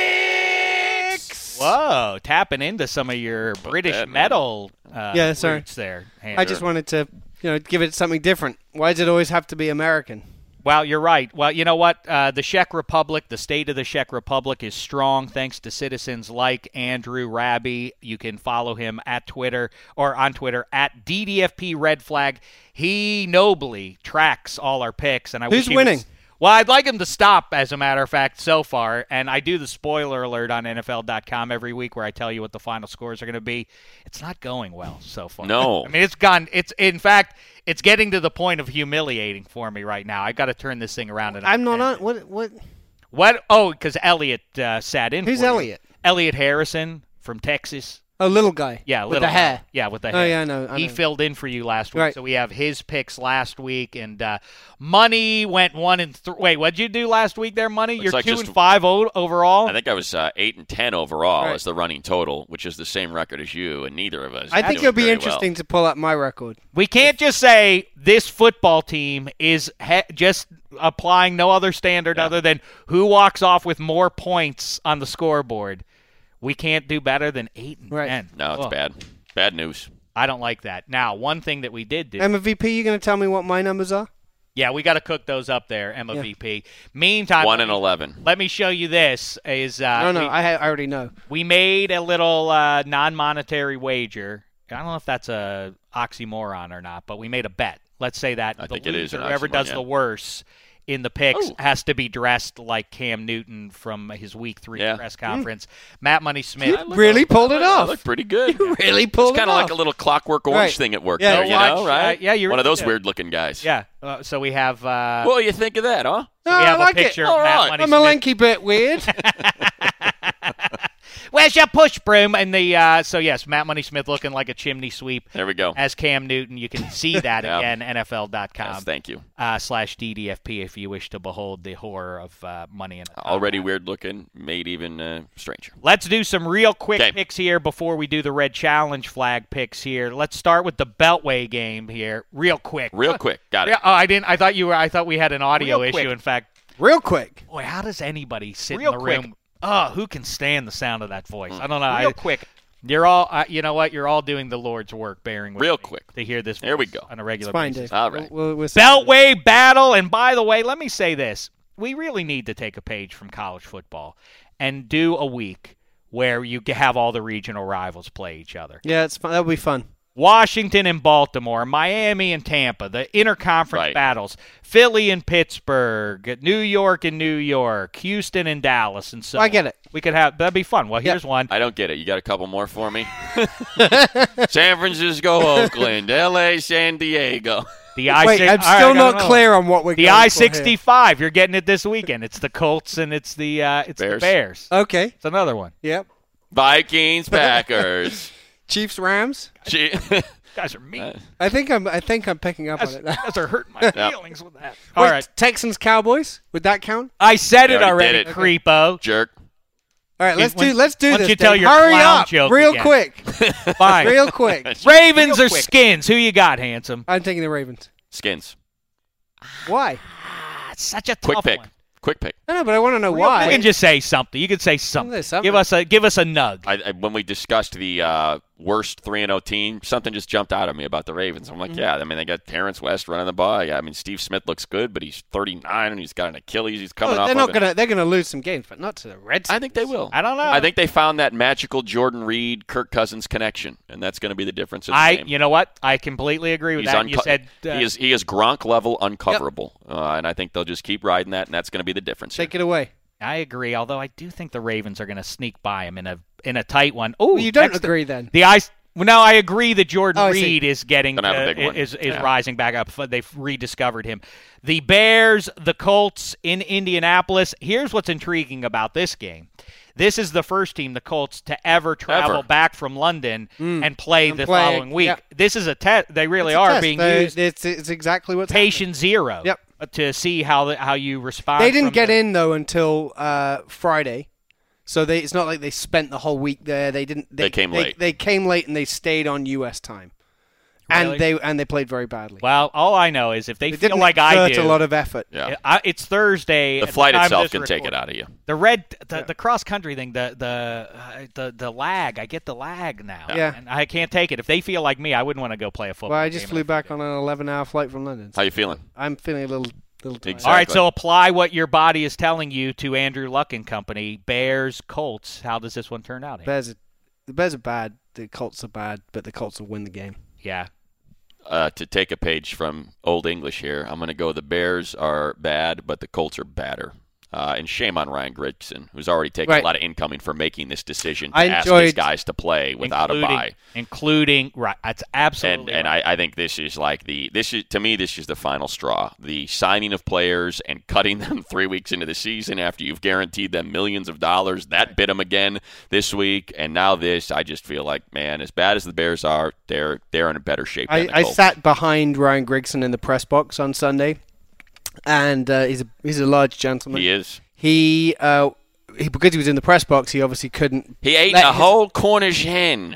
Picks. Whoa, tapping into some of your British metal roots there. Andrew. I just wanted to, give it something different. Why does it always have to be American? Well, you're right. Well, you know what? The Czech Republic, the state of the Czech Republic is strong thanks to citizens like Andrew Raby. You can follow him at Twitter or on Twitter at DDFP Red Flag. He nobly tracks all our picks. And Who's winning? Well, I'd like him to stop, as a matter of fact, so far. And I do the spoiler alert on NFL.com every week where I tell you what the final scores are going to be. It's not going well so far. No. I mean, it's gone. In fact, it's getting to the point of humiliating for me right now. I got to turn this thing around. And I'm not on. What? What? Oh, because Elliot sat in. Who's for Elliot? You. Elliot Harrison from Texas. A little guy. Yeah, with the hair. Yeah, with the hair. Oh, yeah, I know. He filled in for you last week, right. So we have his picks last week, and Money went 1-3. Wait, what'd you do last week there, Money? You're like 2-5 overall. I think I was 8-10 overall as the running total, which is the same record as you, and neither of us. I think it'll be interesting to pull up my record. We can't just say this football team is just applying no other standard other than who walks off with more points on the scoreboard. We can't do better than 8 and 10. No, it's bad. Bad news. I don't like that. Now, one thing that we did do. Emma VP, you going to tell me what my numbers are? Yeah, we got to cook those up there, Emma VP. Meantime, 1-11. Let me show you this. I already know. We made a little non-monetary wager. I don't know if that's a oxymoron or not, but we made a bet. Let's say that I think it is. Whoever does the worst in the picks has to be dressed like Cam Newton from his Week 3 press conference. Matt Money Smith. You really pulled it off. Look pretty good. You really pulled it off. It's kind of like a little Clockwork Orange thing at work there, right? Yeah, you're one of those good. weird-looking guys. Yeah. So we have. What do you think of that, huh? So we have I like a picture it. of Matt Money I'm Smith. a lanky bit weird. Where's your push broom? And so yes, Matt Money Smith looking like a chimney sweep. There we go. As Cam Newton, you can see that again. NFL.com. Yes, thank you. /DDFP if you wish to behold the horror of money in the already weird looking, made even stranger. Let's do some real quick picks here before we do the Red Challenge Flag picks here. Let's start with the Beltway game here, real quick. Real quick, got it. Oh, I didn't. I thought we had an audio issue. In fact, real quick. Boy, how does anybody sit in the room? Oh, who can stand the sound of that voice? I don't know. Real quick. You're all, you know what? You're all doing the Lord's work, bearing with real me quick to hear this. There we go. On a regular it's fine, basis. Dave. All right. We'll Beltway battle, and by the way, let me say this: we really need to take a page from college football and do a week where you have all the regional rivals play each other. Yeah, it's fun. That'll be fun. Washington and Baltimore, Miami and Tampa, the interconference battles, Philly and Pittsburgh, New York and New York, Houston and Dallas, and so I get it. We could have that'd be fun. Well, here's one. I don't get it. You got a couple more for me? San Francisco, Oakland, L.A., San Diego. The Wait, I'm still not clear on what we're the going for here. I-65. You're getting it this weekend. It's the Colts and it's the Bears. Okay. It's another one. Yep. Vikings, Packers. Chiefs, Rams. Guys are mean. I think I'm picking up on it now. Guys are hurting my feelings with that. All right. Texans, Cowboys. Would that count? I said it You already already, did it. creepo. Jerk. All right, let's do Why this. don't you tell then. your Hurry clown up, joke real again? quick, Fine. real quick. Ravens or Skins? Who you got, handsome? I'm taking the Ravens. Skins. Why? It's such a Quick tough pick. one. Quick pick. I know, but I want to know You why. can just say something. You can say something. Say something. Give us a nug. When we discussed the worst 3-0 team, something just jumped out at me about the Ravens. I'm like, yeah, I mean, they got Terrence West running the ball. Yeah, I mean, Steve Smith looks good, but he's 39 and he's got an Achilles. He's coming off. They're gonna lose some games, but not to the Redskins. I think they will. I don't know. I think they found that magical Jordan Reed, Kirk Cousins connection, and that's going to be the difference in the game. You know what? I completely agree with that. And you said he is Gronk level uncoverable, and I think they'll just keep riding that, and that's going to be the difference. Take it away. I agree. Although I do think the Ravens are going to sneak by him in a tight one. Oh, Well, you don't agree then. No, I agree that Jordan I see. Reed is getting Gonna have a big one. is Yeah. rising back up. They've rediscovered him. The Bears, the Colts in Indianapolis. Here's what's intriguing about this game. This is the first team, the Colts, to ever travel back from London and play the following week. Yep. This is a test. They really It's a are test. being used. It's exactly what's Patient zero. Yep. To see how you respond. They didn't get in though until Friday, so it's not like they spent the whole week there. They didn't. They came late. They came late and they stayed on U.S. time, Really? and they played very badly. Well, all I know is if they feel didn't like I exert do, a lot of effort. Yeah. It's Thursday. The at flight time itself this can take it recording. out of you. The cross country thing, the lag. I get the lag now. Yeah. And I can't take it. If they feel like me, I wouldn't want to go play a football. Well, I just game flew if back I on an 11-hour flight from London. How you feeling? I'm feeling a little tired. Exactly. All right, so apply what your body is telling you to Andrew Luck and company. Bears, Colts. How does this one turn out? The Bears are bad. The Colts are bad, but the Colts will win the game. Yeah. To take a page from Old English here, I'm going to go the Bears are bad, but the Colts are badder. And shame on Ryan Grigson, who's already taken a lot of incoming for making this decision to ask these guys to play without a bye. Right, that's absolutely And right. I think this is to me this is the final straw. The signing of players and cutting them 3 weeks into the season after you've guaranteed them millions of dollars, that bit them again this week, and now this. I just feel like, man, as bad as the Bears are, they're in a better shape than the I Colts. sat behind Ryan Grigson in the press box on Sunday, and he's a large gentleman. He is. He because he was in the press box, he obviously couldn't. He ate a whole Cornish hen.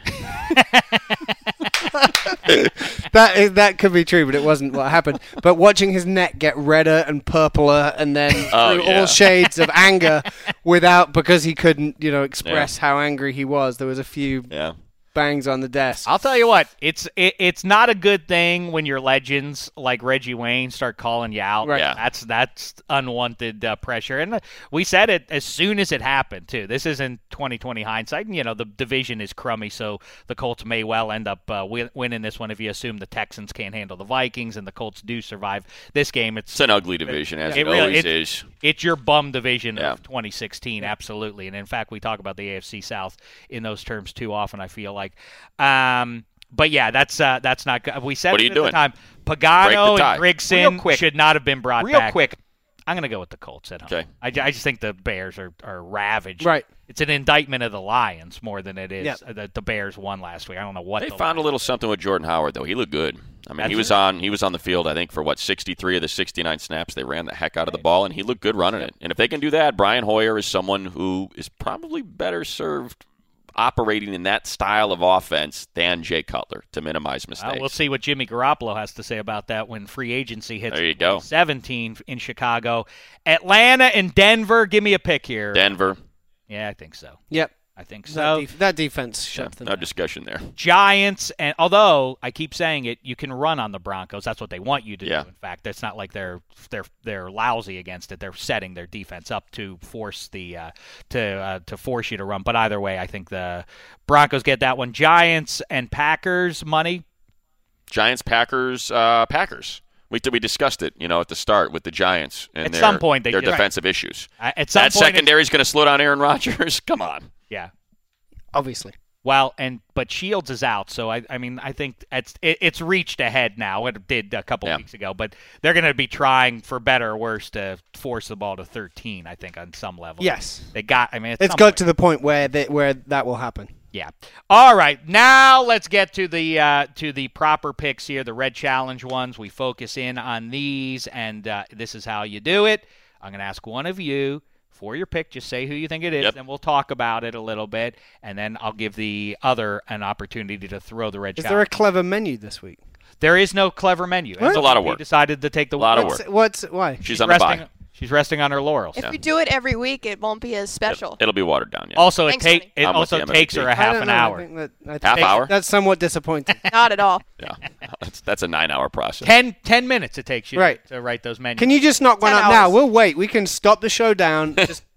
That could be true, but it wasn't what happened. But watching his neck get redder and purpler, and then through all shades of anger, because he couldn't, express how angry he was. There was a few bangs on the desk. I'll tell you what, it's not a good thing when your legends like Reggie Wayne start calling you out. Right. Yeah. That's unwanted pressure, and we said it as soon as it happened too. This isn't 2020 hindsight. The division is crummy, so the Colts may well end up winning this one if you assume the Texans can't handle the Vikings and the Colts do survive this game. It's an ugly division, as it really always is. It's your bum division of 2016, absolutely. And in fact, we talk about the AFC South in those terms too often, I feel like. But yeah, that's not good. We said What are it you at doing? the time. Pagano Break the tie. and Grigson should not have been brought back. Quick. I'm going to go with the Colts at home. Okay. I just think the Bears are ravaged. Right. It's an indictment of the Lions more than it is Yep. that the Bears won last week. I don't know what They found a little something with Jordan Howard, though. He looked good. I mean, he was on the field, I think, for 63 of the 69 snaps. They ran the heck out of the ball, and he looked good running it. And if they can do that, Brian Hoyer is someone who is probably better served operating in that style of offense than Jay Cutler to minimize mistakes. We'll see what Jimmy Garoppolo has to say about that when free agency hits There you go. 17 in Chicago. Atlanta and Denver. Give me a pick here. Denver. Yeah, I think so. Yep. I think so. That defense shuts them No down. discussion there. Giants, and although I keep saying it, you can run on the Broncos. That's what they want you to Yeah. do. In fact, it's not like they're lousy against it. They're setting their defense up to force to force you to run. But either way, I think the Broncos get that one. Giants and Packers money. Giants, Packers, Packers. We discussed it, at the start with the Giants and At some point they their do. defensive issues. At some That point, secondary is going to slow down Aaron Rodgers. Come on. yeah. Obviously. Well, but Shields is out, so I think it's reached ahead now. It did a couple weeks ago, but they're going to be trying for better or worse to force the ball to 13. I think on some level. Yes. They got. I mean, It's got to the point where that will happen. Yeah. All right. Now let's get to the proper picks here, the Red Challenge ones. We focus in on these, and this is how you do it. I'm going to ask one of you for your pick. Just say who you think it is, and we'll talk about it a little bit, and then I'll give the other an opportunity to throw the Red Challenge. Is there a clever menu this week? There is no clever menu. It's a lot of work. He decided to take the a lot of work. Why? She's on the bye. She's resting on her laurels. If we do it every week, it won't be as special. It'll be watered down. Yeah. Also, Thanks, it Sonny. also takes her a half an hour. I think Half hour? That's somewhat disappointing. Not at all. Yeah. That's a 9-hour process. 10 minutes it takes you to write those menus. Can you just knock one 10 up now? hours. We'll wait. We can stop the show down.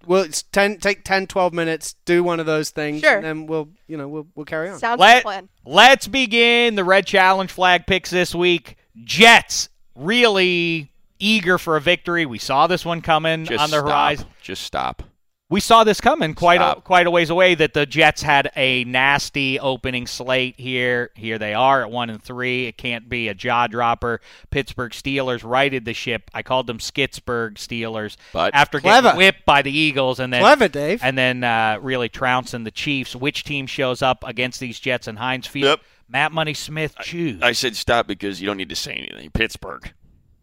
Take 10, 12 minutes, do one of those things, Sure. and then we'll carry on. Sounds like a plan. Let's begin the Red Challenge flag picks this week. Jets really eager for a victory. We saw this one coming on the horizon. Just stop. We saw this coming quite a ways away, that the Jets had a nasty opening slate here. Here they are at 1-3. It can't be a jaw dropper. Pittsburgh Steelers righted the ship. I called them Skitsburg Steelers But after getting whipped by the Eagles, and then Clever, Dave. and then really trouncing the Chiefs. Which team shows up against these Jets in Heinz Field? Yep. Matt Money Smith, choose. I said stop because you don't need to say anything. Pittsburgh.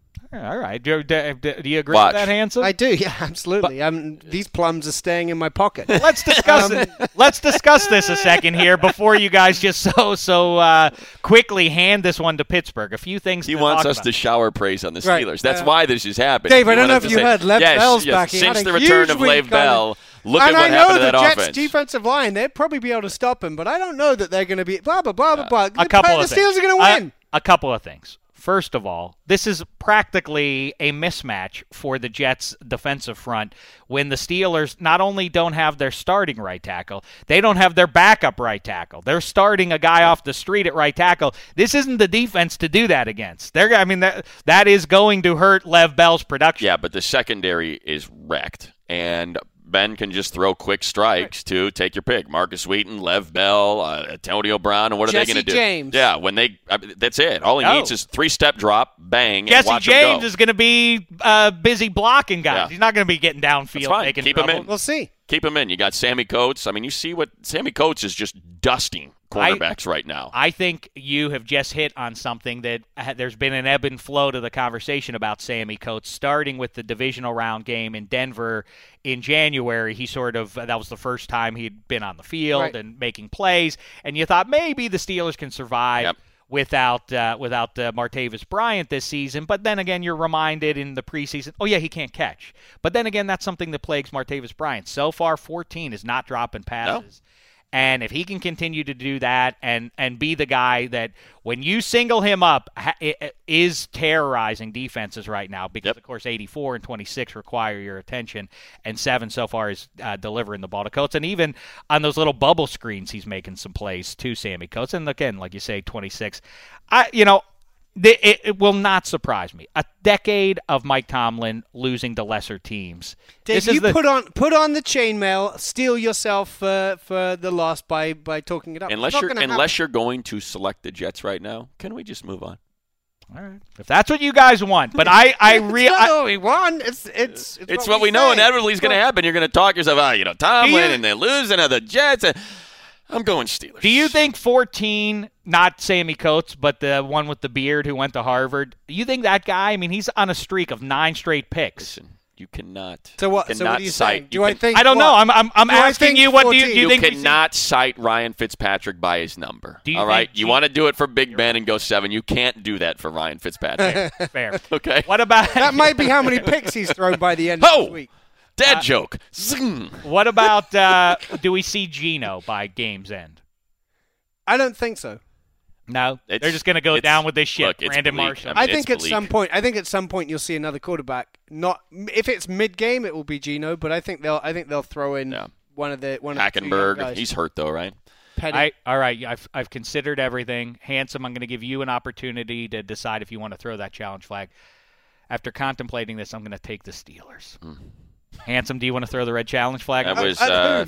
All right. Do you agree Watch. with that, Hanson? I do, yeah, absolutely. These plums are staying in my pocket. Let's discuss it. Let's discuss this a second here before you guys just so quickly hand this one to Pittsburgh. A few things. He to wants talk us about. to shower praise on the Right. Steelers. That's why this is happening. Dave, I He don't wanted know to if you say, heard Lev Bell's back. He Since had a the return huge of Lev week Bell, look at and what I know happened to the that Jets' offense. defensive line, they'd probably be able to stop him, but I don't know that they're going to be blah, blah, blah, blah, blah. A couple The of Steelers things. are going to win. A couple of things. First of all, this is practically a mismatch for the Jets' defensive front when the Steelers not only don't have their starting right tackle, they don't have their backup right tackle. They're starting a guy off the street at right tackle. This isn't the defense to do that against. That is going to hurt Lev Bell's production. Yeah, but the secondary is wrecked. And Ben can just throw quick strikes to take your pick. Marcus Wheaton, Lev Bell, Antonio Brown, and what are they Jesse going to do? James. Yeah, that's it. All he needs is 3-step drop, bang, and Jesse watch him James go. is going to be busy blocking guys. Yeah. He's not going to be getting downfield. That's fine. Making Keep him trouble. in. We'll see. Keep him in. You got Sammy Coates. I mean, you see what Sammy Coates is just dusting cornerbacks right now. I think you have just hit on something that there's been an ebb and flow to the conversation about Sammy Coates, starting with the divisional round game in Denver in January. That was the first time he'd been on the field and making plays, and you thought maybe the Steelers can survive without Martavis Bryant this season. But then again, you're reminded in the preseason, oh yeah, he can't catch. But then again, that's something that plagues Martavis Bryant. So far, 14 is not dropping passes. No. And if he can continue to do that and be the guy that when you single him up is terrorizing defenses right now, because, of course, 84 and 26 require your attention, and 7 so far is delivering the ball to Coates. And even on those little bubble screens, he's making some plays to Sammy Coates. And, again, like you say, 26. It will not surprise me. A decade of Mike Tomlin losing to lesser teams. Dave, you put on the chainmail, steel yourself for the loss by talking it up. Unless you're going to select the Jets right now, can we just move on? All right, if that's what you guys want, but we won. It's what we know inevitably is going to happen. You're going to talk yourself out. Tomlin and they're losing to the Jets. I'm going Steelers. Do you think 14, not Sammy Coates, but the one with the beard who went to Harvard, do you think that guy, I mean, he's on a streak of 9 straight picks. Listen, you cannot. So what? So what do you say? I don't know. I'm asking you. What do you think? You cannot cite Ryan Fitzpatrick by his number. All right. You want to do it for Big Ben and go 7. You can't do that for Ryan Fitzpatrick. Fair. Okay. What about that? Might be how many picks he's thrown by the end of the week. Dad joke. Zing. What about do we see Geno by game's end? I don't think so. No, they're just going to go down with this shit. Look, it's Brandon bleak. Marshall. I mean, I think at some point you'll see another quarterback. Not if it's mid-game, it will be Geno, but I think they'll throw in one of the two young Hackenberg. guys. He's hurt though, right? Petty. All right, I've considered everything. Handsome, I'm going to give you an opportunity to decide if you want to throw that challenge flag. After contemplating this, I'm going to take the Steelers. Handsome, do you want to throw the red challenge flag? That was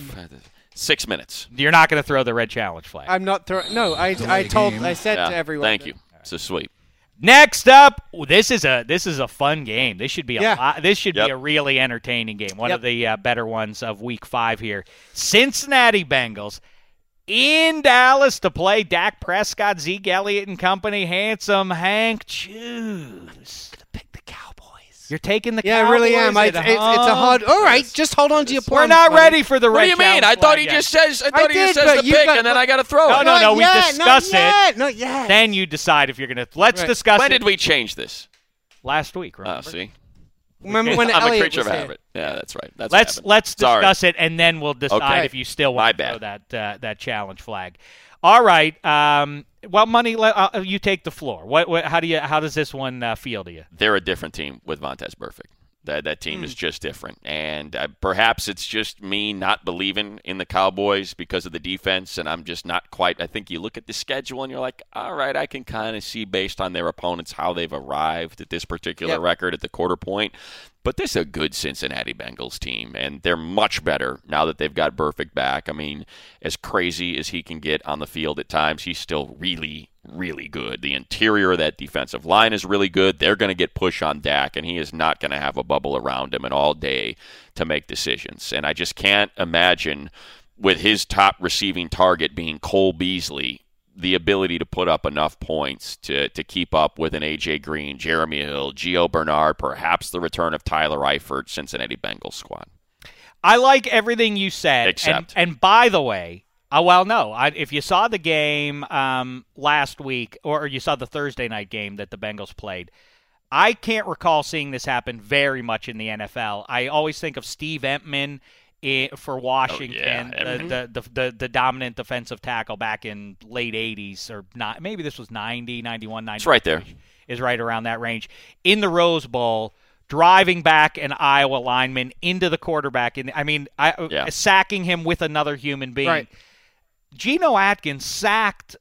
6 minutes. You're not going to throw the red challenge flag. I'm not throwing. No, I said to everyone. Thank you. It's a sweep. Next up, this is a fun game. This should be be Yep. a really entertaining game. One of the better ones of Week 5 here. Cincinnati Bengals in Dallas to play Dak Prescott, Zeke Elliott and company. Handsome Hank, choose. Pick the Cowboys. You're taking the Yeah, Cowboys. I really am. It's a hard. All right, just hold on to your We're plums, not buddy. ready for the What red do you mean? challenge I thought flag he yet. just says. I thought he did, just says but the you pick, got- and then I got to throw it. No, we Not discuss yet, it. Not yet. Then you decide if you're going to. Let's Right. discuss When it. did we change this? Last week, remember? See, Remember when I'm a Elliott creature was of here? habit. Yeah, that's right. That's Let's what happened. Sorry. discuss it, and then we'll decide Okay. if you still My want to throw bad. that challenge flag. All right. Well, Money, you take the floor. How does this one feel to you? They're a different team with Vontez Burfict. That team is just different. And perhaps it's just me not believing in the Cowboys because of the defense, and I'm just not quite. I think you look at the schedule and you're like, all right, I can kind of see based on their opponents how they've arrived at this particular record at the quarter point. But this is a good Cincinnati Bengals team, and they're much better now that they've got Burfict back. I mean, as crazy as he can get on the field at times, he's still really, really good. The interior of that defensive line is really good. They're going to get push on Dak, and he is not going to have a bubble around him and all day to make decisions. And I just can't imagine, with his top receiving target being Cole Beasley, the ability to put up enough points to keep up with an A.J. Green, Jeremy Hill, Gio Bernard, perhaps the return of Tyler Eifert, Cincinnati Bengals squad. I like everything you said. Except. And by the way, if you saw the game last week, or you saw the Thursday night game that the Bengals played, I can't recall seeing this happen very much in the NFL. I always think of Steve Entman for Washington, the dominant defensive tackle back in late 80s, or not. Maybe this was 90, 91, 90. It's right there. Is right around that range. In the Rose Bowl, driving back an Iowa lineman into the quarterback. Sacking him with another human being. Right. Geno Atkins sacked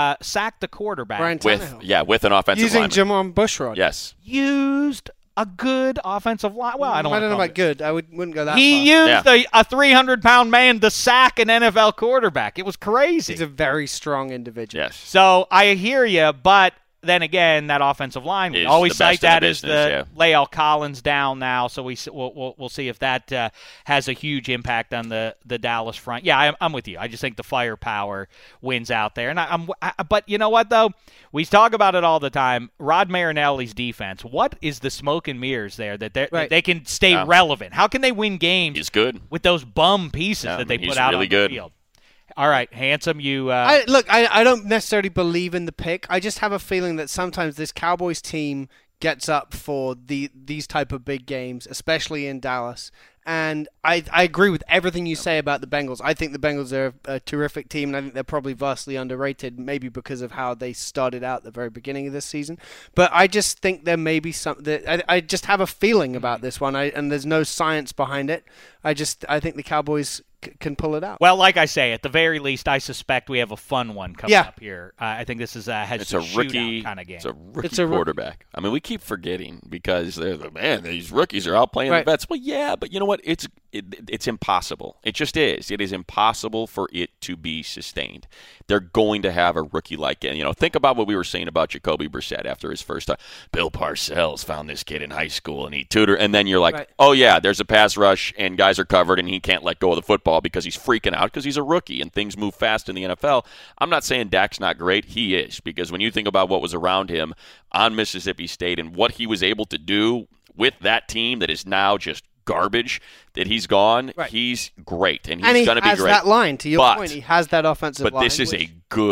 the quarterback. Brian Tannehill. with an offensive Using lineman. Jamon Bushrod. Yes. Used a good offensive line. Well, I don't know about good. I wouldn't go that far. He used a 300-pound man to sack an NFL quarterback. It was crazy. He's a very strong individual. Yes. So I hear you, but then again, that offensive line, we Is always the best cite that in the as business, the Lael Collins down now. So we'll see if that has a huge impact on the Dallas front. Yeah, I'm with you. I just think the firepower wins out there. And but you know what though? We talk about it all the time. Rod Marinelli's defense. What is the smoke and mirrors there that they can stay relevant? How can they win games? He's good With those bum pieces that they put out really on good. the field. All right, Handsome, you... I don't necessarily believe in the pick. I just have a feeling that sometimes this Cowboys team gets up for these type of big games, especially in Dallas. And I agree with everything you say about the Bengals. I think the Bengals are a terrific team, and I think they're probably vastly underrated, maybe because of how they started out at the very beginning of this season. But I just think there may be something. I just have a feeling about this one, and there's no science behind it. I think the Cowboys can pull it out. Well, like I say, at the very least, I suspect we have a fun one coming up here. I think this is it's a rookie kind of game. It's a rookie quarterback. I mean, we keep forgetting because they're like, man, these rookies are out playing the vets. Well, yeah, but you know what? It's impossible. It just is. It is impossible for it to be sustained. They're going to have a rookie like it. You know, think about what we were saying about Jacoby Brissett after his first time. Bill Parcells found this kid in high school and he tutored, and then you're like, oh yeah, there's a pass rush and guys are covered and he can't let go of the football because he's freaking out because he's a rookie and things move fast in the NFL. I'm not saying Dak's not great. He is, because when you think about what was around him on Mississippi State and what he was able to do with that team that is now just garbage, that he's gone, he's great, and he's going to be great. And he has that line, to your point. He has that offensive line. But this is a good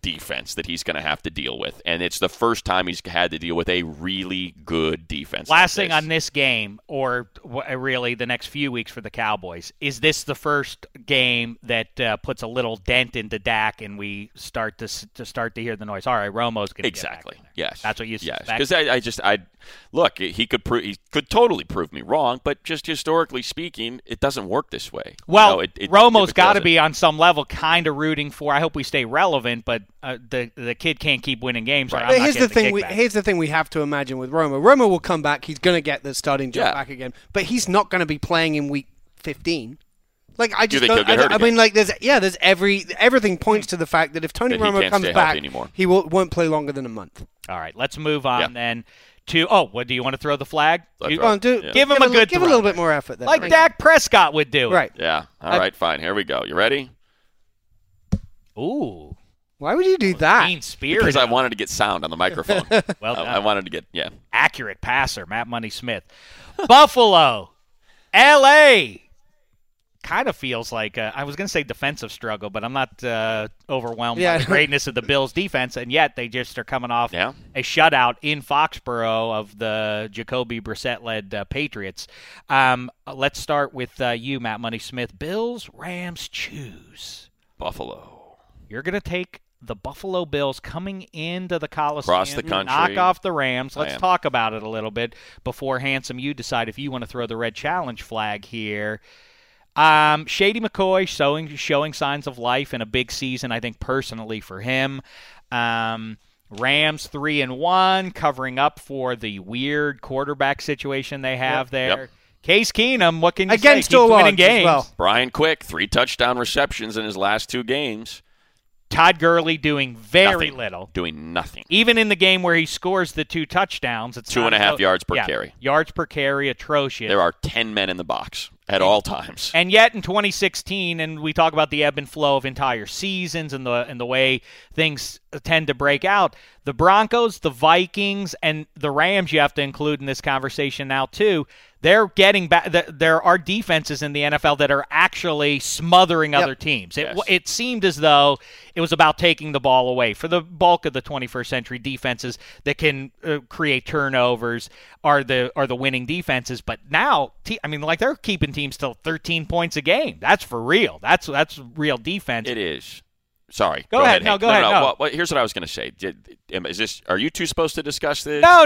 defense that he's going to have to deal with, and it's the first time he's had to deal with a really good defense. Last thing on this game, or really the next few weeks for the Cowboys, is this the first game that puts a little dent into Dak, and we start to hear the noise? All right, Romo's going to exactly. Get back. Yes, that's what you suspect. Because I look, he could totally prove me wrong, but just historically speaking, it doesn't work this way. Well, Romo's got to be on some level kind of rooting for. I hope we stay relevant, but the kid can't keep winning games. Right. But here's the thing we have to imagine with Romo. Romo will come back. He's going to get the starting job back again, but he's not going to be playing in week 15. Like I just don't. I mean, like there's everything points to the fact that if Tony Romo comes back, he won't play longer than a month. All right, let's move on then. Do you want to throw the flag? Give him a good give a little bit more effort there. Like Dak Prescott would do. Right. Yeah. All right, fine. Here we go. You ready? Ooh. Why would you do that? Mean-spirited. Because I wanted to get sound on the microphone. Well done. I wanted to get, accurate passer, Matt Money Smith. Buffalo, L.A. kind of feels like I was going to say defensive struggle, but I'm not overwhelmed by the greatness of the Bills' defense, and yet they just are coming off a shutout in Foxborough of the Jacoby Brissett-led Patriots. Let's start with you, Matt Money Smith. Bills, Rams, choose. Buffalo. You're going to take the Buffalo Bills coming into the Coliseum, across the country, knock off the Rams. Let's talk about it a little bit before, Handsome, you decide if you want to throw the red challenge flag here. Shady McCoy showing signs of life in a big season, I think, personally for him. Rams 3-1, covering up for the weird quarterback situation they have there. Yep. Case Keenum, what can you say? Keeps winning games. Well. Brian Quick, 3 touchdown receptions in his last 2 games. Todd Gurley doing very little. Doing nothing. Even in the game where he scores the 2 touchdowns. It's 2.5 yards per carry. Yards per carry, atrocious. There are 10 men in the box at all times. And yet in 2016, and we talk about the ebb and flow of entire seasons and the way things tend to break out, the Broncos, the Vikings, and the Rams you have to include in this conversation now too, they're getting back. There are defenses in the NFL that are actually smothering other teams. It seemed as though it was about taking the ball away. For the bulk of the 21st century, defenses that can create turnovers are the winning defenses. But now, they're keeping teams to 13 points a game. That's for real. That's real defense. It is. Sorry. Go ahead. No, go ahead. No. Well, here's what I was going to say. Are you two supposed to discuss this? No.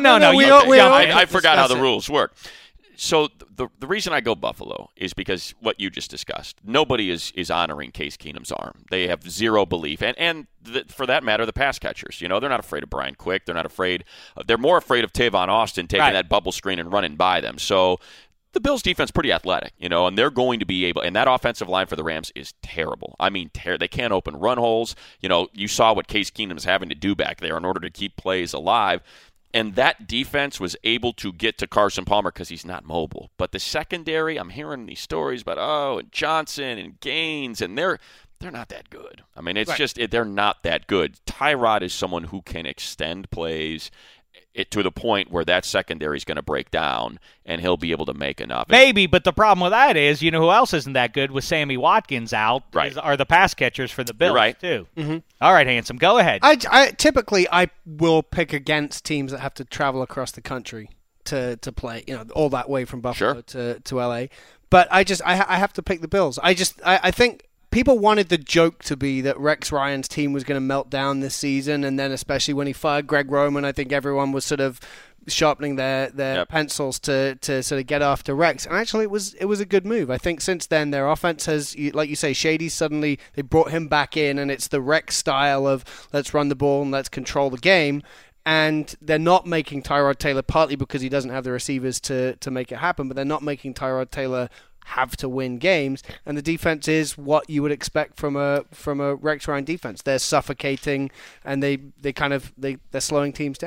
I forgot how the rules work. So the reason I go Buffalo is because what you just discussed. Nobody is honoring Case Keenum's arm. They have zero belief. And for that matter, the pass catchers. They're not afraid of Brian Quick. They're not afraid. They're more afraid of Tavon Austin taking that bubble screen and running by them. So the Bills' defense pretty athletic, and they're going to be able – and that offensive line for the Rams is terrible. I mean, they can't open run holes. You saw what Case Keenum is having to do back there in order to keep plays alive. And that defense was able to get to Carson Palmer because he's not mobile. But the secondary, I'm hearing these stories about, and Johnson and Gaines, and they're not that good. I mean, it's just they're not that good. Tyrod is someone who can extend plays to the point where that secondary is going to break down, and he'll be able to make enough. Maybe, but the problem with that is, who else isn't that good with Sammy Watkins out? Are the pass catchers for the Bills, too. Mm-hmm. All right, Handsome, go ahead. Typically, I will pick against teams that have to travel across the country to play, all that way from Buffalo to LA. But I have to pick the Bills. I think people wanted the joke to be that Rex Ryan's team was going to melt down this season, and then especially when he fired Greg Roman, I think everyone was sort of sharpening their pencils to sort of get after Rex. And actually, it was a good move. I think since then, their offense has, like you say, Shady suddenly, they brought him back in, and it's the Rex style of let's run the ball and let's control the game. And they're not making Tyrod Taylor, partly because he doesn't have the receivers to make it happen, but they're not making Tyrod Taylor have to win games, and the defense is what you would expect from a Rex Ryan defense. They're suffocating, and they're slowing teams down.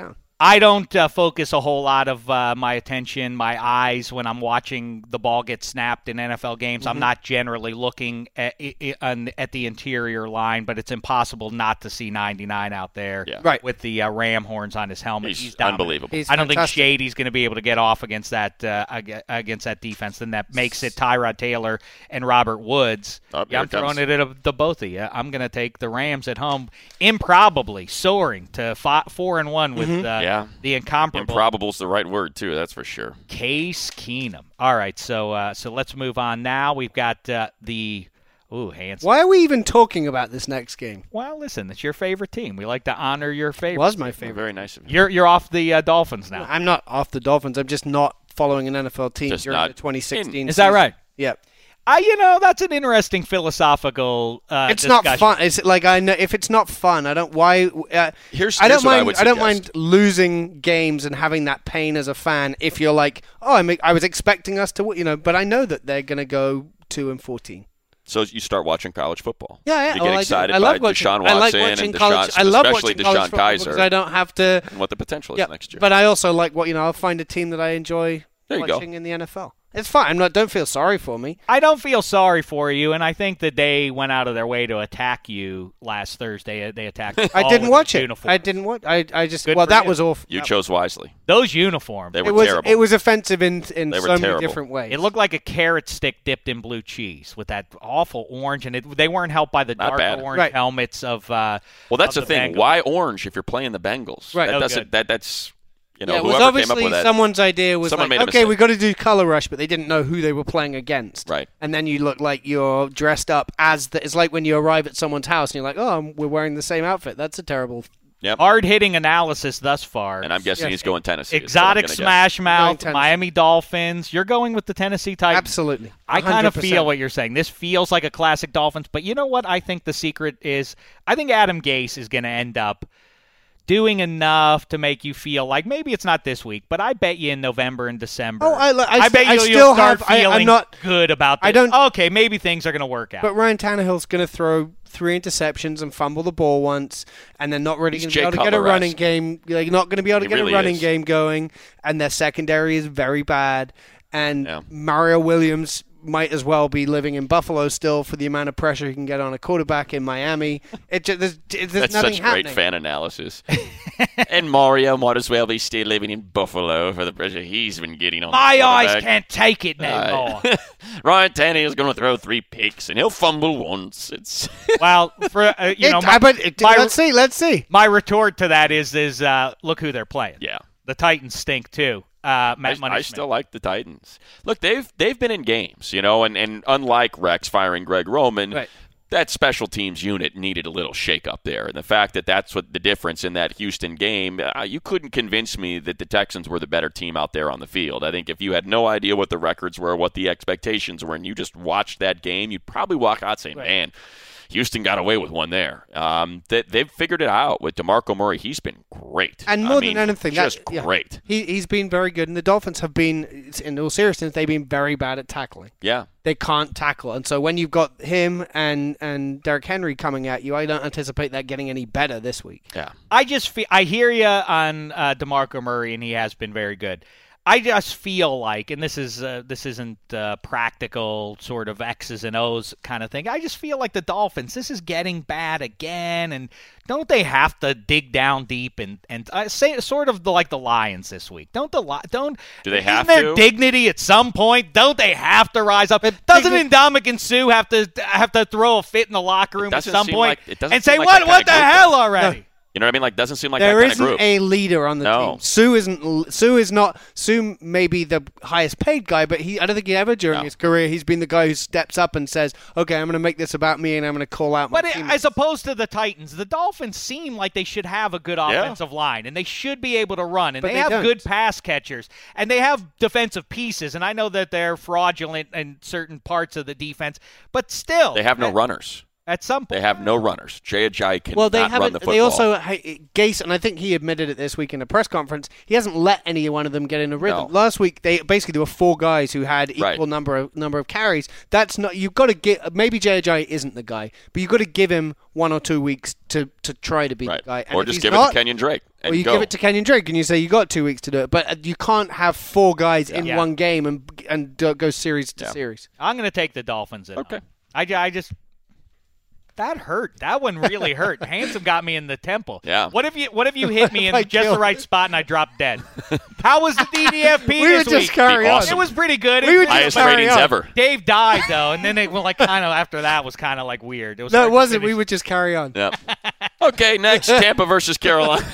I don't focus a whole lot of my attention, my eyes, when I'm watching the ball get snapped in NFL games. I'm not generally looking at the interior line, but it's impossible not to see 99 out there with the ram horns on his helmet. He's dominant. unbelievable. He's I don't think fantastic. Shady's going to be able to get off against that defense. Then that makes it Tyrod Taylor and Robert Woods. Oh, I'm throwing it at the both of you. I'm going to take the Rams at home, improbably soaring to 4-1 with the incomparable. Improbable's the right word too. That's for sure. Case Keenum. All right, so let's move on now. We've got Hanson. Why are we even talking about this next game? Well, listen, it's your favorite team. We like to honor your favorite. Was my Well, favorite. very nice of you. You're off the Dolphins now. I'm not off the Dolphins. I'm just not following an NFL team Just during not the 2016 Is that season. right? Yep. That's an interesting philosophical It's discussion. not fun. It's like I know if it's not fun, I don't. Why? Here's I don't what I mind. would I don't suggest. mind losing games and having that pain as a fan. If you're like, I was expecting us to, but I know that they're going to go 2-14. So you start watching college football. Yeah. You get excited I by love watching, Deshaun I like Watson watching and college. Deshaun, I love especially watching college Deshaun football Kaiser, because I don't have to. and what the potential Yeah, is next year. but I also like I'll find a team that I enjoy There you go. watching in the NFL. It's fine. Don't feel sorry for me. I don't feel sorry for you, and I think that they went out of their way to attack you last Thursday. They attacked you. I didn't watch it. Uniform. I didn't watch. I just. Good Well, for that you. was awful. You chose wisely. Those uniforms. They It were was. terrible. It was offensive in They were so many terrible. different ways. It looked like a carrot stick dipped in blue cheese with that awful orange, and they weren't helped by the Not dark bad. orange Right. helmets of. Well, that's of the thing. Bengals. Why orange if you're playing the Bengals? Right. That Oh, doesn't. good. That's. it was Whoever came obviously up with that. someone's idea was Someone like, made a okay, mistake. we got to do color rush, but they didn't know who they were playing against. Right. And then you look like you're dressed up it's like when you arrive at someone's house and you're like, we're wearing the same outfit. That's a terrible. Yep. Hard-hitting analysis thus far. And I'm guessing he's going Tennessee. Exotic That's what I'm gonna guess. smash mouth, Tennessee. Miami Dolphins. You're going with the Tennessee Titans. Absolutely. I kind of 100%. feel what you're saying. This feels like a classic Dolphins, but you know what I think the secret is? I think Adam Gase is going to end up doing enough to make you feel like maybe it's not this week, but I bet you in November and December. I bet I you'll still start have. feeling I'm not. good about this. I don't- Okay, maybe things are going to work out. But Ryan Tannehill's going to throw 3 interceptions and fumble the ball once, and they're not really He's going to be Jay able to get a Cutler-esque. running game. They're not going to be able to He get really a running is. game going, and their secondary is very bad. And Yeah. Mario Williams might as well be living in Buffalo still for the amount of pressure he can get on a quarterback in Miami. There's That's nothing such happening. great fan analysis. And Mario might as well be still living in Buffalo for the pressure he's been getting on. My the eyes quarterback. can't take it no more. Ryan Tannehill's going to throw 3 picks, and he'll fumble once. It's Well, for Let's see. my retort to that is look who they're playing. yeah. The Titans stink too. Matt I Money-Smith. still like the Titans. Look, they've been in games, and unlike Rex firing Greg Roman, Right. that special teams unit needed a little shake-up there. And the fact that that's what the difference in that Houston game, you couldn't convince me that the Texans were the better team out there on the field. I think if you had no idea what the records were, what the expectations were, and you just watched that game, you'd probably walk out saying, man, Houston got away with one there. They've figured it out with DeMarco Murray. He's been great. And more than anything, just great. He's been very good, and the Dolphins have been, in all seriousness, they've been very bad at tackling. Yeah. They can't tackle, and so when you've got him and Derrick Henry coming at you, I don't anticipate that getting any better this week. Yeah. I hear you on DeMarco Murray, and he has been very good. I just feel like, and this isn't practical sort of X's and O's kind of thing. I just feel like the Dolphins, this is getting bad again, and don't they have to dig down deep and say sort of like the Lions this week? Do they have isn't there to? dignity at some point? Don't they have to rise up? Doesn't Ndamukong Suh have to throw a fit in the locker room at doesn't some seem point like- it doesn't and say seem like that what kinda the group, hell though. already? You know what I mean? Like, doesn't seem like There that kind of isn't group. a leader on the No. team. Sue may be the highest paid guy, but I don't think he ever during his career he's been the guy who steps up and says, "Okay, I'm going to make this about me, and I'm going to call out my But team." as opposed to the Titans, the Dolphins seem like they should have a good offensive line, and they should be able to run, and But they they have don't. good pass catchers, and they have defensive pieces, and I know that they're fraudulent in certain parts of the defense, but still. They have no runners. At some point. They have no runners. Jay Ajayi can Well, they not run haven't. the football. They also Gase, and I think he admitted it this week in a press conference. He hasn't let any one of them get in a rhythm. No. Last week, there were 4 guys who had equal number of carries. That's not. You've got to get. Maybe Jay Ajayi isn't the guy, but you've got to give him 1 or 2 weeks to try to be the guy. And or if just he's give not, it to Kenyon Drake. And or you go. give it to Kenyon Drake, and you say you got 2 weeks to do it. But you can't have 4 guys in one game and go series to series. I'm going to take the Dolphins. Okay. I just. That hurt. That one really hurt. Handsome got me in the temple. Yeah. What if you hit me in just the right spot and I dropped dead? How was the DDFP We this would just week? carry on. It was pretty good. We would just highest carry ratings on. ever. Dave died though, and then it like kind of after that was kind of like weird. It was No, hard it to wasn't. finish. We would just carry on. Yep. Okay, next, Tampa versus Carolina.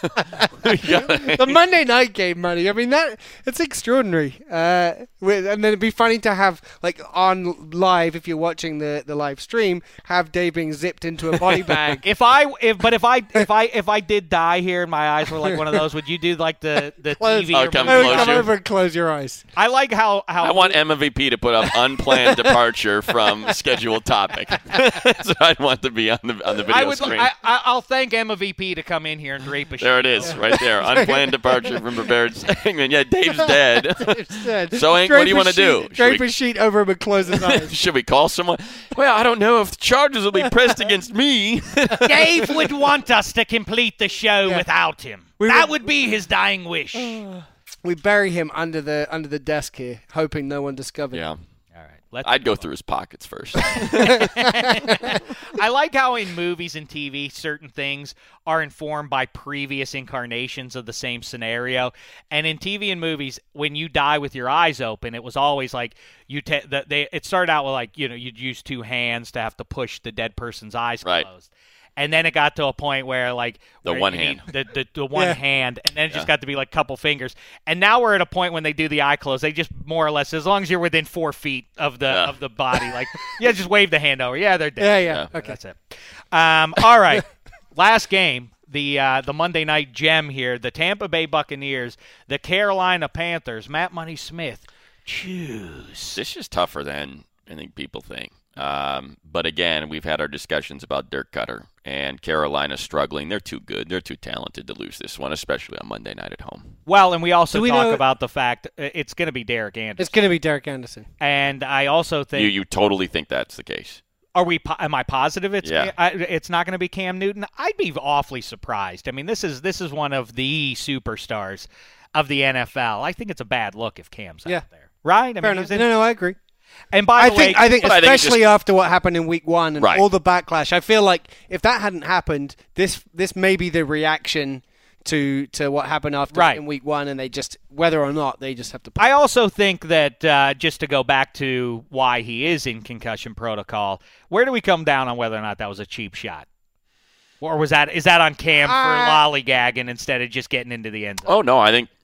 The Monday night game, Money. I mean, it's extraordinary. And then it'd be funny to have, like, on live, if you're watching the live stream, have Dave being zipped into a body bag. If I did die here and my eyes were like one of those, would you do like the Close. TV? I'll or come movie? close. Come Closure. over and close your eyes. I like how I want MVP to put up unplanned departure from scheduled topic. That's what I'd want to be on the video screen. I'll thank MVP to come in here and drape a There it sheet. is, right there. Unplanned departure from prepared segment. Yeah, Dave's dead. Instead, So, Hank, what do you want to do? Drape a sheet over him and close his eyes. Should we call someone? Well, I don't know if the charges will be pressed against me. Dave would want us to complete the show without him. That would be his dying wish. We bury him under the desk here, hoping no one discovers. Yeah. All right, I'd go through his pockets first. I like how in movies and TV, certain things are informed by previous incarnations of the same scenario. And in TV and movies, when you die with your eyes open, it was always like it started out with like, you'd use 2 hands to have to push the dead person's eyes closed. And then it got to a point where, like, The where one you hand. need the one hand, and then it just got to be like a couple fingers. And now we're at a point when they do the eye close, they just more or less, as long as you're within 4 feet of the body, like, just wave the hand over. Yeah, they're dead. Yeah. Okay. That's it. All right, last game, the Monday night gem here, the Tampa Bay Buccaneers, the Carolina Panthers. Matt Money Smith, choose. This is tougher than I think people think. But again, we've had our discussions about Dirk Cutter, and Carolina's struggling. They're too good. They're too talented to lose this one, especially on Monday night at home. Well, and we also Do we talk know- about the fact it's going to be Derek Anderson. It's going to be Derek Anderson. And I also think You totally think that's the case? am I positive it's not going to be Cam Newton? I'd be awfully surprised. I mean, this is one of the superstars of the NFL. I think it's a bad look if Cam's out there. Right? I Fair mean, enough. he's in- No, I agree. And by the way, I think But I think it's especially after what happened in week 1 and Right. all the backlash, I feel like if that hadn't happened, this may be the reaction to what happened after in week 1, and they just, whether or not, they just have to. I also think that just to go back to why he is in concussion protocol, where do we come down on whether or not that was a cheap shot? Or is that on Cam for lollygagging instead of just getting into the end zone? Oh, no, I think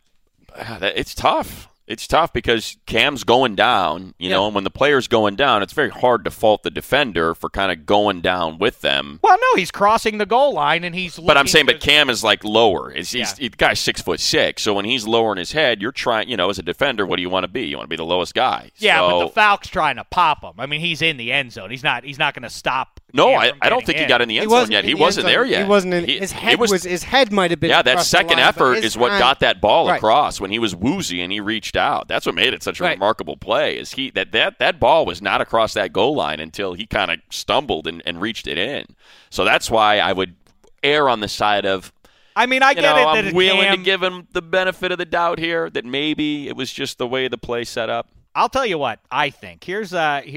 it's tough. It's tough because Cam's going down, and when the player's going down, it's very hard to fault the defender for kind of going down with them. Well, no, he's crossing the goal line and he's. But I'm saying, Cam is like lower. The guy's 6'6", so when he's lowering his head, you're trying. As a defender, what do you want to be? You want to be the lowest guy. Yeah, so, but the Falc's trying to pop him. I mean, he's in the end zone. He's not going to stop. No, Cam I from don't getting think he in. got in the end zone yet. He wasn't there yet. He wasn't in. His head might have been. Yeah, that across the second line, but effort his is what hand- got that ball Right. across when he was woozy and he reached out. That's what made it such a Right. remarkable play. Is that ball was not across that goal line until he kind of stumbled and reached it in. So that's why I would err on the side of. I mean, I get it that I'm willing Cam, to give him the benefit of the doubt here that maybe it was just the way the play set up. I'll tell you what I think. Here's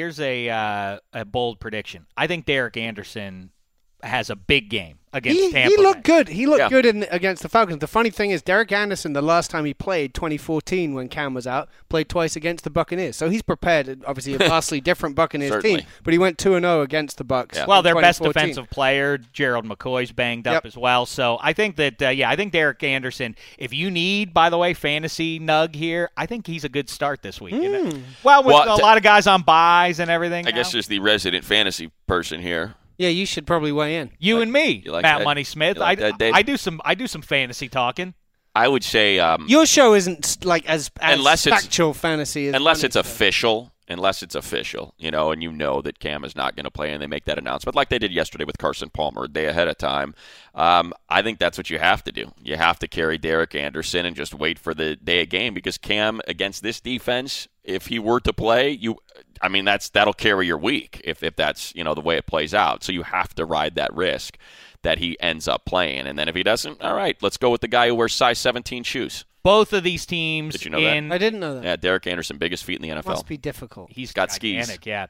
a bold prediction. I think Derek Anderson has a big game against Tampa. He looked Bay. good. He looked good against the Falcons. The funny thing is, Derek Anderson, the last time he played, 2014, when Cam was out, played twice against the Buccaneers. So he's prepared. Obviously, a vastly different Buccaneers Certainly. team, but he went 2-0 against the Bucs. Yeah. Well, in their best 2014. defensive player, Gerald McCoy's banged up as well. So I think that, I think Derek Anderson, if you need, by the way, fantasy nug here, I think he's a good start this week. Well, with a lot of guys on buys and everything. I guess as the resident fantasy person here. Yeah, you should probably weigh in. You and me, like Matt that? Money Smith. You like that, Dave? I do some fantasy talking. I would say Your show isn't like as unless it's factual fantasy as unless Money's it's show. official unless it's official, and you know that Cam is not going to play and they make that announcement like they did yesterday with Carson Palmer a day ahead of time. I think that's what you have to do. You have to carry Derek Anderson and just wait for the day of game, because Cam against this defense, if he were to play, that'll carry your week if that's, the way it plays out. So you have to ride that risk that he ends up playing. And then if he doesn't, all right, let's go with the guy who wears size 17 shoes. Both of these teams. Did you know that? I didn't know that. Yeah, Derek Anderson, biggest feet in the NFL. Must be difficult. He's got gigantic, skis. Yeah.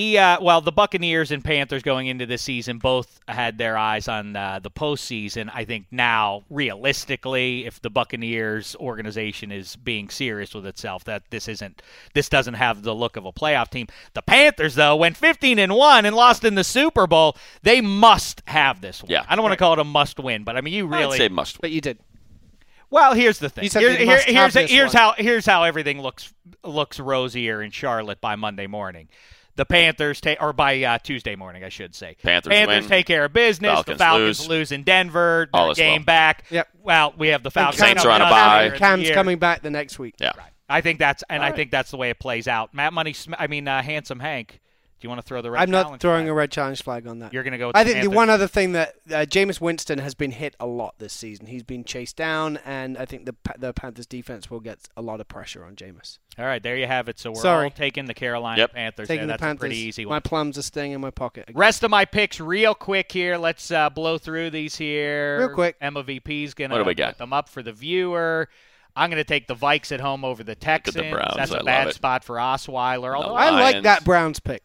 The Buccaneers and Panthers going into this season both had their eyes on the postseason. I think now, realistically, if the Buccaneers organization is being serious with itself, that this doesn't have the look of a playoff team. The Panthers, though, went 15-1 and lost in the Super Bowl. They must have this one. Yeah. I don't want to call it a must win, but you really I'd say must. But you did. Well, here's the thing. You said they must have this one. Here's how everything looks rosier in Charlotte by Monday morning. The Panthers by Tuesday morning, I should say. Panthers win. take care of business. The Falcons lose in Denver. All is game well. back. Yep. Well, we have the Falcons. Saints are on a another bye. year in the Cam's year. coming back the next week. Yeah. Right. I think that's the way it plays out. Handsome Hank. Do you want to throw the red I'm not challenge throwing flag? a red challenge flag on that. You're going to go with I the think the Panthers. one other thing that Jameis Winston has been hit a lot this season. He's been chased down, and I think the Panthers defense will get a lot of pressure on Jameis. All right, there you have it. So we're Sorry. all taking the Carolina Yep. Panthers. Taking there. the That's Panthers. a pretty easy one. My plums are staying in my pocket. Rest of my picks real quick here. Let's blow through these here. Real quick. Emma VP's going What do to we got? put them up for the viewer. I'm going to take the Vikes at home over the Texans. the Browns. That's I a love bad it. spot for Osweiler. Although I like Lions. that Browns pick.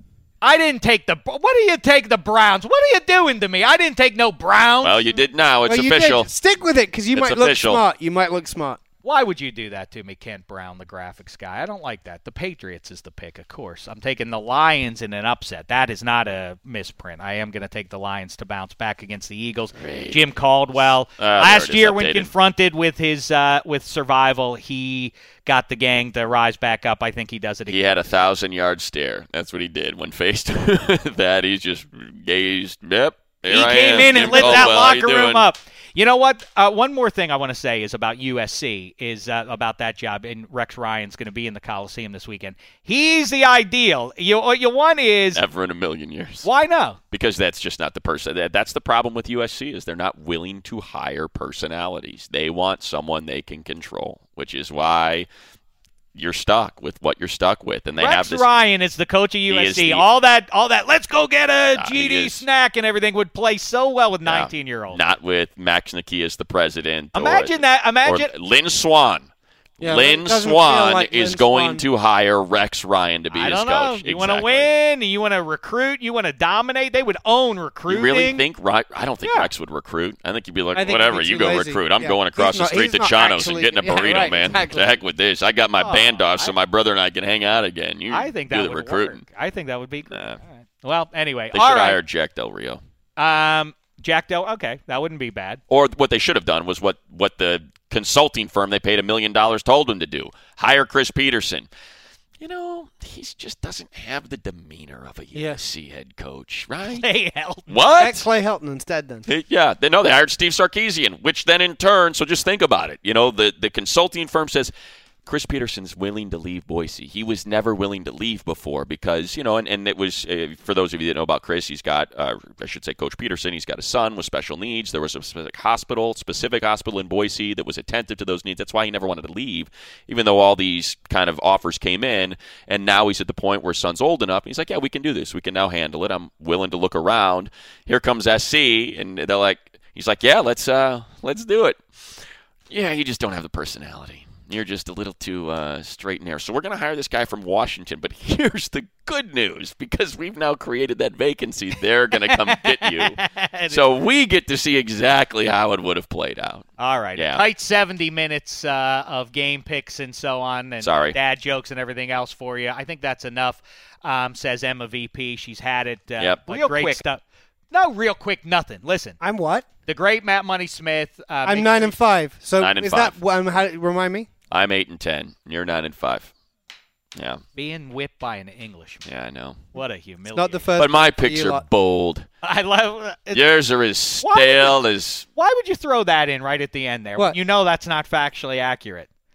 I didn't take the – what do you take the Browns? What are you doing to me? I didn't take no Browns. Well, you did now. It's Well, you official. did. Stick with it because you It's might official. look smart. You might look smart. Why would you do that to me, Kent Brown, the graphics guy? I don't like that. The Patriots is the pick, of course. I'm taking the Lions in an upset. That is not a misprint. I am going to take the Lions to bounce back against the Eagles. Great. Jim Caldwell. There Last it is, year when updated. confronted with his with survival, he got the gang to rise back up. I think he does it again. He had a 1,000-yard stare. That's what he did when faced with that. He just gazed. Yep. Here He I came am, in Jim and lit that Caldwell. How you locker room doing? up. You know what? One more thing I want to say is about USC, is about that job, and Rex Ryan's going to be in the Coliseum this weekend. He's the ideal. Your one is, Never in a million years. why no? Because that's just not the person. That's the problem with USC, is they're not willing to hire personalities. They want someone they can control, which is why you're stuck with what you're stuck with. And they have Rex this. Ryan is the coach of is USC. the- all that, let's go get a he GD is. snack and everything would play so well with Yeah. 19-year-olds. Not with Max Nicky as the president. Imagine that. Imagine. Or Lynn Swan. Yeah, Lynn it doesn't Swan feel like is Lynn going Swan. to hire Rex Ryan to be I his don't know. coach. You want to Exactly. win? You want to recruit? You want to dominate? They would own You recruiting. really think I don't think Yeah. Rex would recruit. I think he'd be like, I think whatever, he'd be you too go lazy. recruit. I'm Yeah. going across He's the not- street he's to not Chano's actually- and getting a yeah, burrito, right, man. exactly. To heck with this. I got my band off so my brother and I can hang out again. You I think do that the would recruiting. work. I think that would be great. Nah. All right. Well, anyway. They all should have right. hired Jack Del Rio. Jack Del. Okay, that wouldn't be bad. Or what they should have done was what the consulting firm they paid $1 million told him to do. Hire Chris Peterson. You know, he just doesn't have the demeanor of a USC head coach, right? Hey, hell. What? Get Clay Helton instead then. Yeah, they hired Steve Sarkisian, which then in turn, so just think about it. You know, the consulting firm says, Chris Peterson's willing to leave Boise. He was never willing to leave before because, you know, and it was, for those of you that know about Chris, he's got, I should say Coach Peterson, he's got a son with special needs. There was a specific hospital in Boise that was attentive to those needs. That's why he never wanted to leave, even though all these kind of offers came in. And now he's at the point where his son's old enough. He's like, yeah, we can do this. We can now handle it. I'm willing to look around. Here comes SC, and they're like, he's like, yeah, let's do it. Yeah, you just don't have the personality. You're just a little too straight and narrow. So we're going to hire this guy from Washington. But here's the good news. Because we've now created that vacancy, they're going to come get you. So we get to see exactly how it would have played out. All right. Yeah. Tight 70 minutes of game picks and so on, and Sorry. dad jokes and everything else for you. I think that's enough, says Emma VP. She's had it. Yep. But Real great quick. stuff. No, real quick, nothing. Listen, I'm what? the great Matt Money Smith. I'm makes 9-5. So 9-5. is that remind me? I'm 8-10. You're 9-5. Yeah. being whipped by an Englishman. Yeah, I know. What a humiliation. Not the first. But my for picks you are lot. bold. I love it. Yours are as stale as... Why would you throw that in right at the end there? What? You know that's not factually accurate.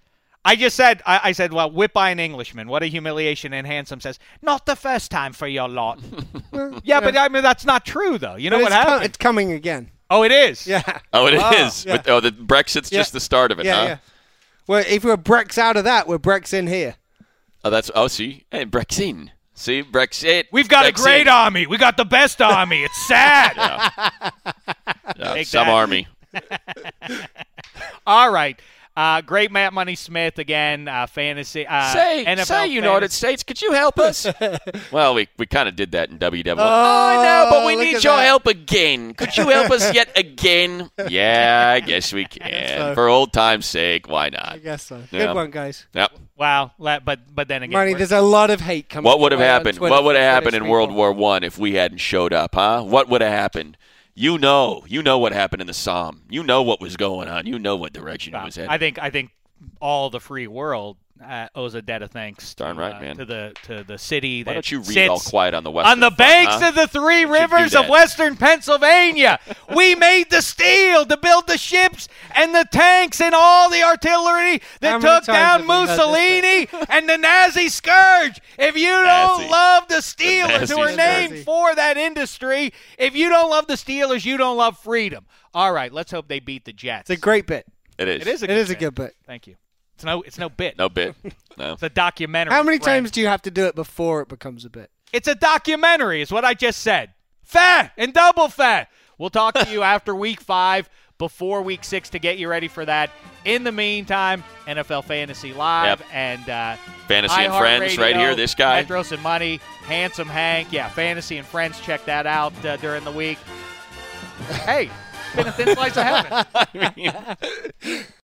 I just said, I said, well, whip by an Englishman. What a humiliation. And Handsome says, not the first time for your lot. Yeah, but I mean, that's not true, though. You know what happened? It's coming again. Oh, it is? Yeah. Oh, it is. Yeah. The Brexit's just the start of it, huh? Yeah. Well, if we're Brex out of that, we're Brex in here. See? Hey, Brexit. See, Brexit. We've got Brexit. a great army. We got the best army. It's sad. Take Some that. army. All right. Great Matt Money Smith again. Fantasy. NFL United States, could you help us? Well, we kind of did that in WWE. Oh, I know, but we look need at your that. help again. Could you help us yet again? Yeah, I guess we can. so. For old time's sake, why I not? guess so. Yeah. Good one, guys. Yep. Wow. But then again. Money, there's a lot of hate coming. What would have your way on happened? Twitter What would have from happened British in World people. War I if we hadn't showed up, huh? What would have happened? You know what happened in the Somme. You know what was going on. You know what direction it was headed. I think all the free world owes a debt of thanks. Darn right, man. To the city Why that don't you read sits all quiet on the western on the front, banks huh? of the three Why don't you do rivers of that? western Pennsylvania. We made the steel to build the ships and the tanks and all the artillery How that many took times down have we heard this Mussolini and the Nazi scourge. If you don't Nazi. love the Steelers, who are Nazi named scourge. for that industry, if you don't love the Steelers, you don't love freedom. All right, let's hope they beat the Jets. It's a great bit. It is. It is a It good is a bit. good bit. Thank you. It's no bit. No bit. No. It's a documentary. How many Brent. times do you have to do it before it becomes a bit? It's a documentary, is what I just said. Fat and double fat. We'll talk to you after Week 5, before Week 6 to get you ready for that. In the meantime, NFL Fantasy Live Yep. and Fantasy and Friends iHeartRadio, right here, this guy. Metros and Money, Handsome Hank. Yeah, Fantasy and Friends. Check that out during the week. Hey, it's been a thin slice of heaven.